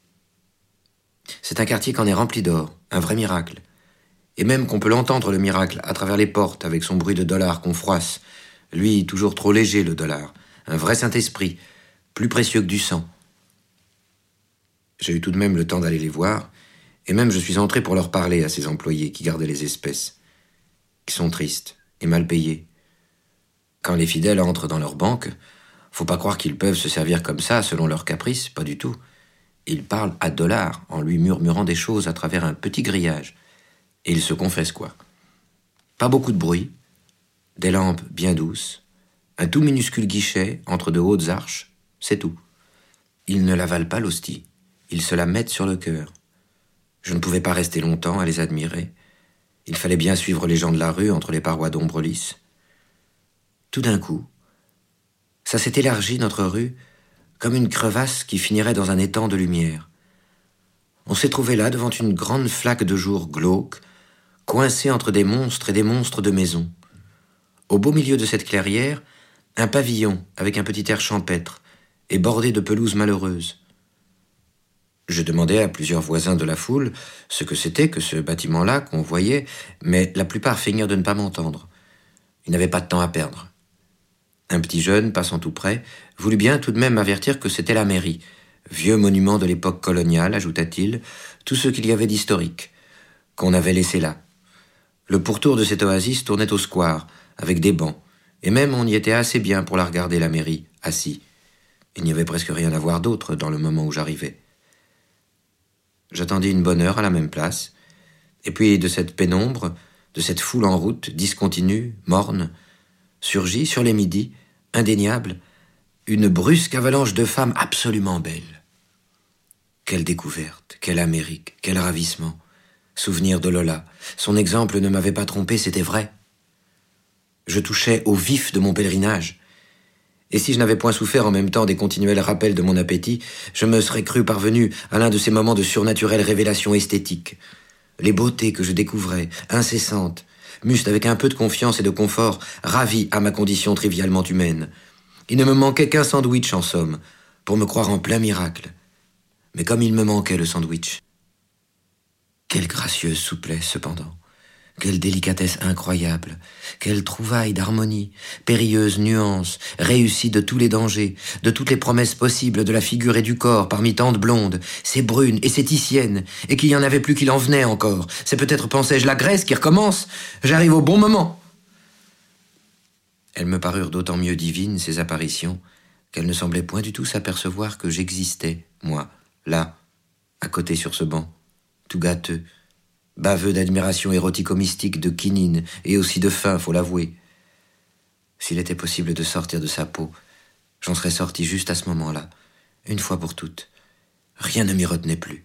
C'est un quartier qu'en est rempli d'or, un vrai miracle. Et même qu'on peut l'entendre, le miracle, à travers les portes, avec son bruit de dollars qu'on froisse. Lui, toujours trop léger, le dollar. Un vrai Saint-Esprit, plus précieux que du sang. J'ai eu tout de même le temps d'aller les voir, et même je suis entré pour leur parler à ces employés qui gardaient les espèces, qui sont tristes et mal payés. Quand les fidèles entrent dans leur banque, faut pas croire qu'ils peuvent se servir comme ça, selon leurs caprices, pas du tout. Ils parlent à dollars, en lui murmurant des choses à travers un petit grillage. Et ils se confessent quoi. Pas beaucoup de bruit, des lampes bien douces, un tout minuscule guichet entre de hautes arches, c'est tout. Ils ne l'avalent pas l'hostie, ils se la mettent sur le cœur. Je ne pouvais pas rester longtemps à les admirer. Il fallait bien suivre les gens de la rue entre les parois d'ombre lisse. Tout d'un coup, ça s'est élargi, notre rue, comme une crevasse qui finirait dans un étang de lumière. On s'est trouvé là devant une grande flaque de jour glauque, coincée entre des monstres et des monstres de maison. Au beau milieu de cette clairière, un pavillon avec un petit air champêtre et bordé de pelouses malheureuses. Je demandai à plusieurs voisins de la foule ce que c'était que ce bâtiment-là qu'on voyait, mais la plupart feignirent de ne pas m'entendre. Ils n'avaient pas de temps à perdre. Un petit jeune, passant tout près, voulut bien tout de même m'avertir que c'était la mairie. Vieux monument de l'époque coloniale, ajouta-t-il, tout ce qu'il y avait d'historique, qu'on avait laissé là. Le pourtour de cette oasis tournait au square, avec des bancs, et même on y était assez bien pour la regarder, la mairie, assis. Il n'y avait presque rien à voir d'autre dans le moment où j'arrivais. J'attendis une bonne heure à la même place, et puis de cette pénombre, de cette foule en route, discontinue, morne, surgit sur les midis, indéniable, une brusque avalanche de femmes absolument belles. Quelle découverte, quelle Amérique, quel ravissement. Souvenir de Lola. Son exemple ne m'avait pas trompé, c'était vrai. Je touchais au vif de mon pèlerinage. Et si je n'avais point souffert en même temps des continuels rappels de mon appétit, je me serais cru parvenu à l'un de ces moments de surnaturelle révélation esthétique. Les beautés que je découvrais, incessantes, m'eussent avec un peu de confiance et de confort ravi à ma condition trivialement humaine. Il ne me manquait qu'un sandwich, en somme, pour me croire en plein miracle. Mais comme il me manquait le sandwich, quelle gracieuse souplesse cependant, quelle délicatesse incroyable, quelle trouvaille d'harmonie, périlleuse nuance, réussie de tous les dangers, de toutes les promesses possibles de la figure et du corps parmi tant de blondes, ces brunes et ces tissiennes, et qu'il y en avait plus qu'il en venait encore. C'est peut-être, pensais-je, la Grèce qui recommence. J'arrive au bon moment. Elles me parurent d'autant mieux divines, ces apparitions, qu'elles ne semblaient point du tout s'apercevoir que j'existais, moi, là, à côté sur ce banc, tout gâteux, baveux d'admiration érotico-mystique de quinine et aussi de faim, faut l'avouer. S'il était possible de sortir de sa peau, j'en serais sorti juste à ce moment-là, une fois pour toutes. Rien ne m'y retenait plus.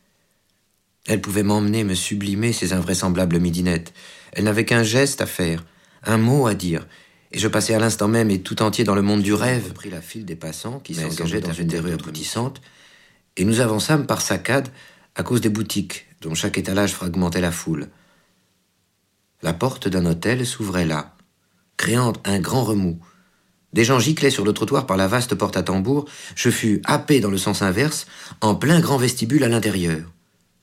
Elle pouvait m'emmener, me sublimer ces invraisemblables midinettes. Elle n'avait qu'un geste à faire, un mot à dire, et je passais à l'instant même et tout entier dans le monde du rêve. Je pris la file des passants qui s'engageaient dans une des rues aboutissantes, et nous avançâmes par saccades à cause des boutiques dont chaque étalage fragmentait la foule. La porte d'un hôtel s'ouvrait là, créant un grand remous. Des gens giclaient sur le trottoir par la vaste porte à tambour. Je fus happé dans le sens inverse, en plein grand vestibule à l'intérieur.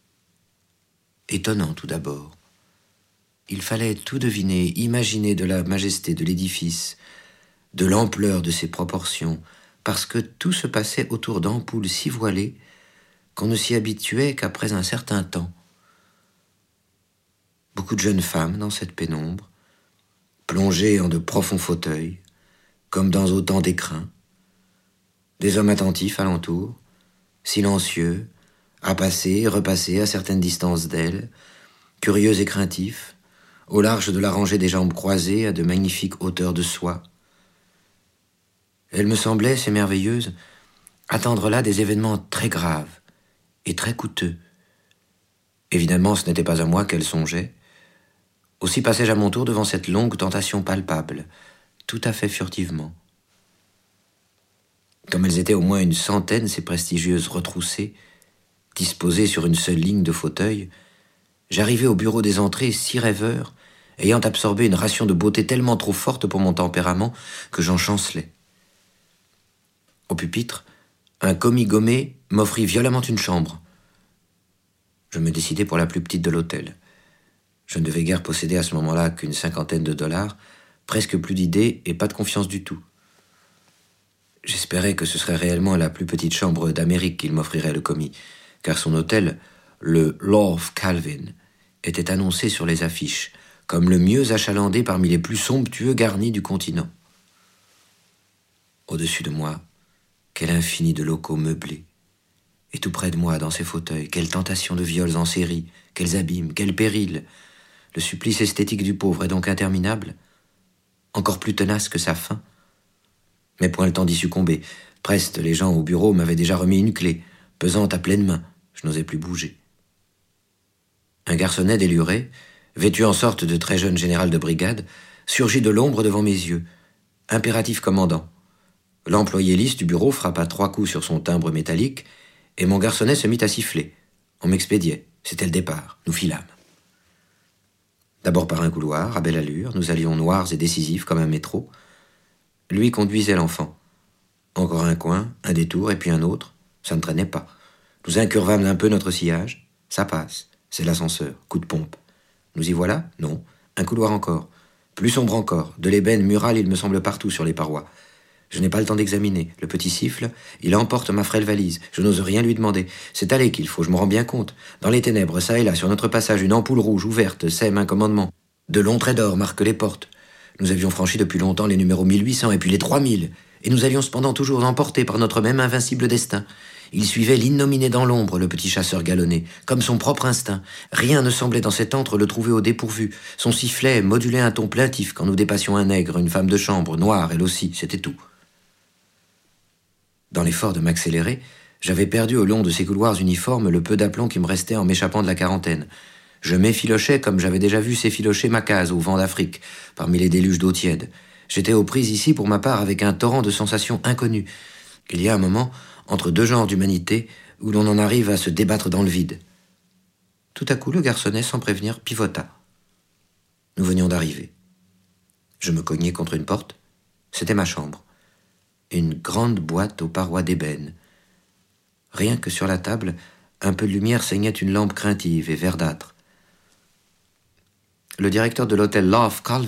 Étonnant tout d'abord. Il fallait tout deviner, imaginer de la majesté de l'édifice, de l'ampleur de ses proportions, parce que tout se passait autour d'ampoules si voilées qu'on ne s'y habituait qu'après un certain temps. Beaucoup de jeunes femmes dans cette pénombre, plongées en de profonds fauteuils, comme dans autant d'écrins, des hommes attentifs alentour, silencieux, à passer et repasser à certaines distances d'elles, curieux et craintifs, au large de la rangée des jambes croisées à de magnifiques hauteurs de soie. Elles me semblaient, ces merveilleuses, attendre là des événements très graves et très coûteux. Évidemment, ce n'était pas à moi qu'elles songeaient. Aussi passai-je à mon tour devant cette longue tentation palpable, tout à fait furtivement. Comme elles étaient au moins une centaine, ces prestigieuses retroussées, disposées sur une seule ligne de fauteuils, j'arrivai au bureau des entrées si rêveur, ayant absorbé une ration de beauté tellement trop forte pour mon tempérament que j'en chancelais. Au pupitre, un commis gommé m'offrit violemment une chambre. Je me décidai pour la plus petite de l'hôtel. Je ne devais guère posséder à ce moment-là qu'une $50, presque plus d'idées et pas de confiance du tout. J'espérais que ce serait réellement la plus petite chambre d'Amérique qu'il m'offrirait le commis, car son hôtel, le Lord Calvin, était annoncé sur les affiches comme le mieux achalandé parmi les plus somptueux garnis du continent. Au-dessus de moi, quel infini de locaux meublés. Et tout près de moi, dans ces fauteuils, quelle tentation de viols en série, quels abîmes, quels périls. Le supplice esthétique du pauvre est donc interminable, encore plus tenace que sa faim. Mais point le temps d'y succomber. Preste, les gens au bureau m'avaient déjà remis une clé, pesante à pleine main. Je n'osais plus bouger. Un garçonnet déluré, vêtu en sorte de très jeune général de brigade, surgit de l'ombre devant mes yeux. Impératif commandant. L'employé lisse du bureau frappa 3 coups sur son timbre métallique, et mon garçonnet se mit à siffler. On m'expédiait. C'était le départ. Nous filâmes. D'abord par un couloir, à belle allure, nous allions noirs et décisifs comme un métro. Lui conduisait l'enfant. Encore un coin, un détour, et puis un autre. Ça ne traînait pas. Nous incurvâmes un peu notre sillage. Ça passe. C'est l'ascenseur. Coup de pompe. Nous y voilà? Non. Un couloir encore. Plus sombre encore. De l'ébène mural, il me semble partout sur les parois. Je n'ai pas le temps d'examiner. Le petit siffle, il emporte ma frêle valise. Je n'ose rien lui demander. C'est aller qu'il faut, je m'en rends bien compte. Dans les ténèbres, ça et là, sur notre passage, une ampoule rouge ouverte sème un commandement. De longs traits d'or marquent les portes. Nous avions franchi depuis longtemps les numéros 1800 et puis les 3000. Et nous allions cependant toujours emportés par notre même invincible destin. Il suivait l'innominé dans l'ombre, le petit chasseur galonné, comme son propre instinct. Rien ne semblait dans cet antre le trouver au dépourvu. Son sifflet modulait un ton plaintif quand nous dépassions un nègre, une femme de chambre, noire elle aussi, c'était tout. Dans l'effort de m'accélérer, j'avais perdu au long de ces couloirs uniformes le peu d'aplomb qui me restait en m'échappant de la quarantaine. Je m'effilochais comme j'avais déjà vu s'effilocher ma case au vent d'Afrique, parmi les déluges d'eau tiède. J'étais aux prises ici, pour ma part, avec un torrent de sensations inconnues. Il y a un moment, entre deux genres d'humanité, où l'on en arrive à se débattre dans le vide. Tout à coup, le garçonnet, sans prévenir, pivota. Nous venions d'arriver. Je me cognai contre une porte. C'était ma chambre. Une grande boîte aux parois d'ébène. Rien que sur la table, un peu de lumière saignait une lampe craintive et verdâtre. Le directeur de l'hôtel Love Calvin